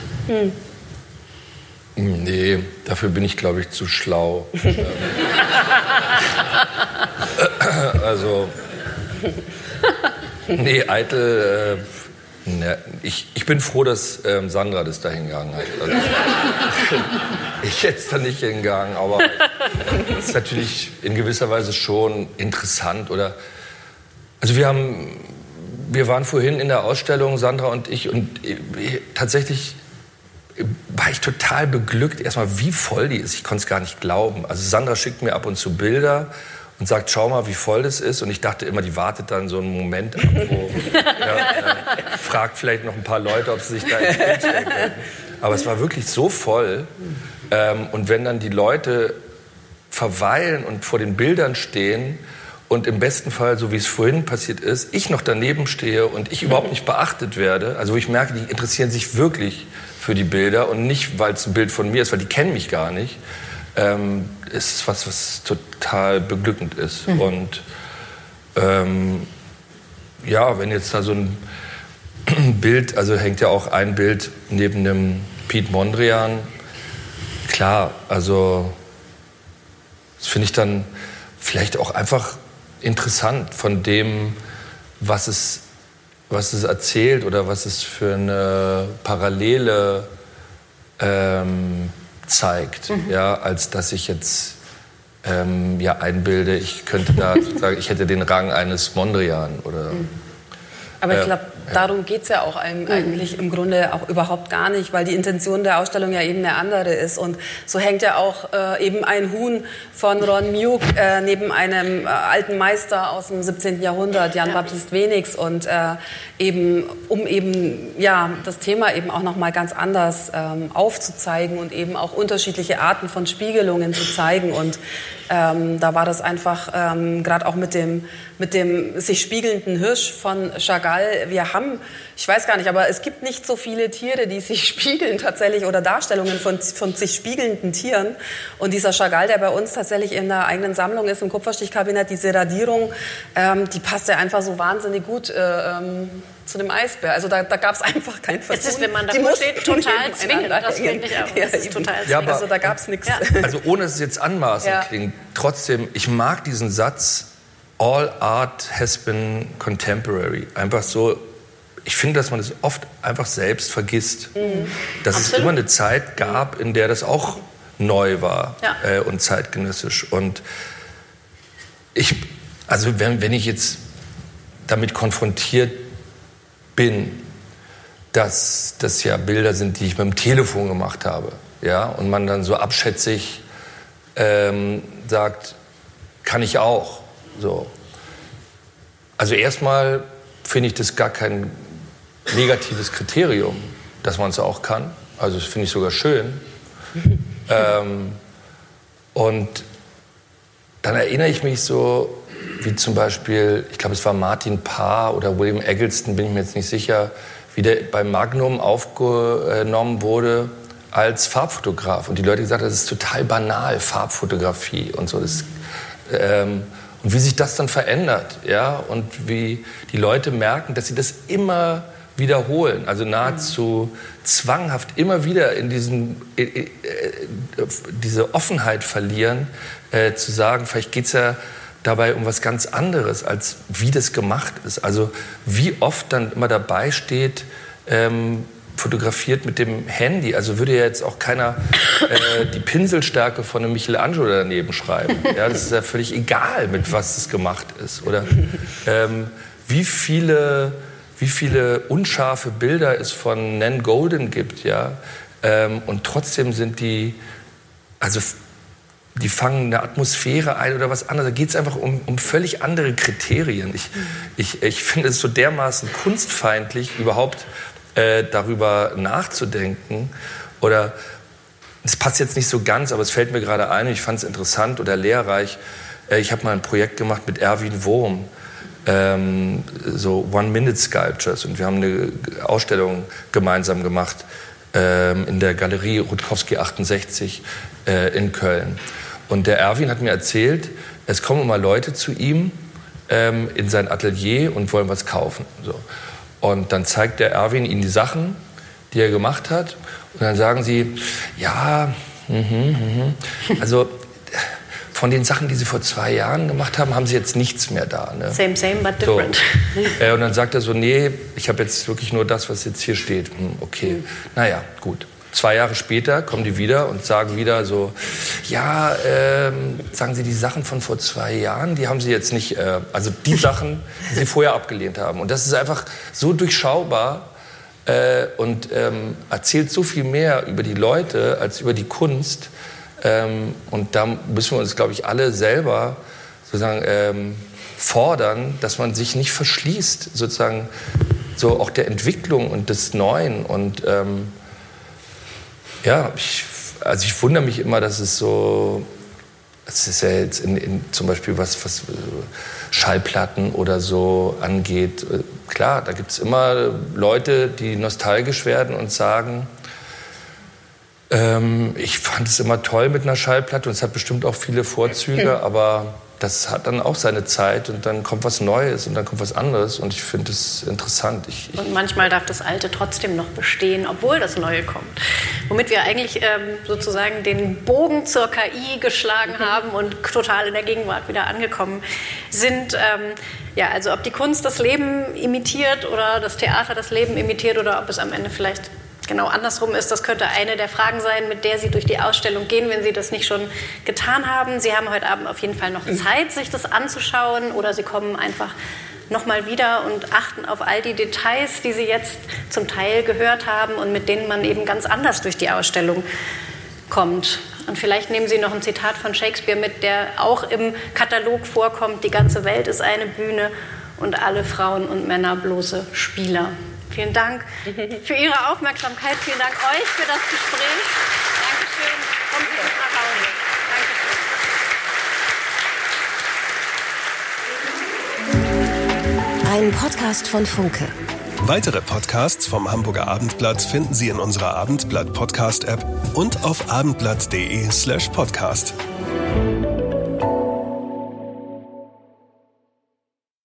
Nee, dafür bin ich, glaube ich, zu schlau. Also, nee, eitel... Ich bin froh, dass Sandra das da hingegangen hat. Also, ich hätte es da nicht hingegangen, aber es ist natürlich in gewisser Weise schon interessant. Also wir waren vorhin in der Ausstellung, Sandra und ich, und tatsächlich war ich total beglückt, erstmal wie voll die ist. Ich konnte es gar nicht glauben. Also Sandra schickt mir ab und zu Bilder und sagt, schau mal, wie voll das ist. Und ich dachte immer, die wartet dann so einen Moment ab, wo fragt vielleicht noch ein paar Leute, ob sie sich da ins Bild stellen können. Aber es war wirklich so voll. Und wenn dann die Leute verweilen und vor den Bildern stehen und im besten Fall, so wie es vorhin passiert ist, ich noch daneben stehe und ich überhaupt nicht beachtet werde, also wo ich merke, die interessieren sich wirklich für die Bilder und nicht, weil es ein Bild von mir ist, weil die kennen mich gar nicht, ist was total beglückend ist. Und wenn jetzt da so ein Bild, also hängt ja auch ein Bild neben dem Piet Mondrian, klar, also das finde ich dann vielleicht auch einfach interessant von dem, was es erzählt oder was es für eine Parallele zeigt, als dass ich jetzt einbilde, ich könnte da sagen, ich hätte den Rang eines Mondrian oder. Aber ich glaube, darum geht es ja auch eigentlich im Grunde auch überhaupt gar nicht, weil die Intention der Ausstellung ja eben eine andere ist. Und so hängt ja auch eben ein Huhn von Ron Mueck neben einem alten Meister aus dem 17. Jahrhundert, Jan Baptist Wenigs. Und um das Thema eben auch noch mal ganz anders aufzuzeigen und eben auch unterschiedliche Arten von Spiegelungen zu zeigen. Und da war das einfach, gerade auch mit dem sich spiegelnden Hirsch von Chagall, ich weiß gar nicht, aber es gibt nicht so viele Tiere, die sich spiegeln tatsächlich oder Darstellungen von sich spiegelnden Tieren. Und dieser Chagall, der bei uns tatsächlich in der eigenen Sammlung ist, im Kupferstichkabinett, diese Radierung, die passt ja einfach so wahnsinnig gut zu dem Eisbär. Also da gab es einfach kein Vertun. Es ist, wenn man davor steht, total zwingend. Das finde ich auch. Das ist total zwingend. Ja, aber, also da gab es nichts. Ja. Also ohne dass es jetzt anmaßend klingt, trotzdem, ich mag diesen Satz, all art has been contemporary. Einfach so, ich finde, dass man das oft einfach selbst vergisst. Dass es immer eine Zeit gab, in der das auch neu war und zeitgenössisch. Und wenn ich jetzt damit konfrontiert bin, dass das ja Bilder sind, die ich mit dem Telefon gemacht habe, ja, und man dann so abschätzig sagt, kann ich auch. So. Also erstmal finde ich das gar kein negatives Kriterium, dass man es auch kann. Also das finde ich sogar schön. Und dann erinnere ich mich so, wie zum Beispiel, ich glaube, es war Martin Parr oder William Eggleston, bin ich mir jetzt nicht sicher, wie der bei Magnum aufgenommen wurde als Farbfotograf. Und die Leute gesagt haben, das ist total banal, Farbfotografie und so. Und wie sich das dann verändert, ja, und wie die Leute merken, dass sie das immer wiederholen, also nahezu zwanghaft immer wieder in diese Offenheit verlieren, zu sagen, vielleicht geht's ja dabei um was ganz anderes, als wie das gemacht ist. Also wie oft dann immer dabei steht, fotografiert mit dem Handy. Also würde ja jetzt auch keiner die Pinselstärke von einem Michelangelo daneben schreiben. Ja, das ist ja völlig egal, mit was das gemacht ist. Oder wie viele unscharfe Bilder es von Nan Goldin gibt. Ja? Und trotzdem sind die fangen eine Atmosphäre ein oder was anderes. Da geht es einfach um völlig andere Kriterien. Ich finde es so dermaßen kunstfeindlich, überhaupt darüber nachzudenken. Oder, es passt jetzt nicht so ganz, aber es fällt mir gerade ein, ich fand es interessant oder lehrreich. Ich habe mal ein Projekt gemacht mit Erwin Wurm, so One-Minute-Sculptures. Und wir haben eine Ausstellung gemeinsam gemacht in der Galerie Rutkowski 68 in Köln. Und der Erwin hat mir erzählt, es kommen immer Leute zu ihm in sein Atelier und wollen was kaufen. So. Und dann zeigt der Erwin ihnen die Sachen, die er gemacht hat. Und dann sagen sie, ja, also von den Sachen, die sie vor 2 Jahren gemacht haben, haben sie jetzt nichts mehr da. Ne? Same, but different. So. Und dann sagt er so, nee, ich habe jetzt wirklich nur das, was jetzt hier steht. Okay, naja, gut. 2 Jahre später kommen die wieder und sagen wieder so, ja, sagen Sie, die Sachen von vor 2 Jahren, die haben Sie jetzt nicht, also die Sachen, die Sie vorher abgelehnt haben. Und das ist einfach so durchschaubar und erzählt so viel mehr über die Leute als über die Kunst. Und da müssen wir uns, glaube ich, alle selber sozusagen fordern, dass man sich nicht verschließt, sozusagen so auch der Entwicklung und des Neuen. Und ja, ich wundere mich immer, dass es so, es ist ja jetzt zum Beispiel was Schallplatten oder so angeht. Klar, da gibt es immer Leute, die nostalgisch werden und sagen, ich fand es immer toll mit einer Schallplatte und es hat bestimmt auch viele Vorzüge, aber das hat dann auch seine Zeit und dann kommt was Neues und dann kommt was anderes und ich finde es interessant. Und manchmal darf das Alte trotzdem noch bestehen, obwohl das Neue kommt. Womit wir eigentlich sozusagen den Bogen zur KI geschlagen haben und total in der Gegenwart wieder angekommen sind. Ja, also ob die Kunst das Leben imitiert oder das Theater das Leben imitiert oder ob es am Ende vielleicht genau andersrum ist, das könnte eine der Fragen sein, mit der Sie durch die Ausstellung gehen, wenn Sie das nicht schon getan haben. Sie haben heute Abend auf jeden Fall noch Zeit, sich das anzuschauen, oder Sie kommen einfach nochmal wieder und achten auf all die Details, die Sie jetzt zum Teil gehört haben und mit denen man eben ganz anders durch die Ausstellung kommt. Und vielleicht nehmen Sie noch ein Zitat von Shakespeare mit, der auch im Katalog vorkommt: Die ganze Welt ist eine Bühne und alle Frauen und Männer bloße Spieler. Vielen Dank für Ihre Aufmerksamkeit. Vielen Dank euch für das Gespräch. Dankeschön. Kommen Sie gut nach Hause. Dankeschön. Ein Podcast von Funke. Weitere Podcasts vom Hamburger Abendblatt finden Sie in unserer Abendblatt-Podcast-App und auf abendblatt.de/podcast.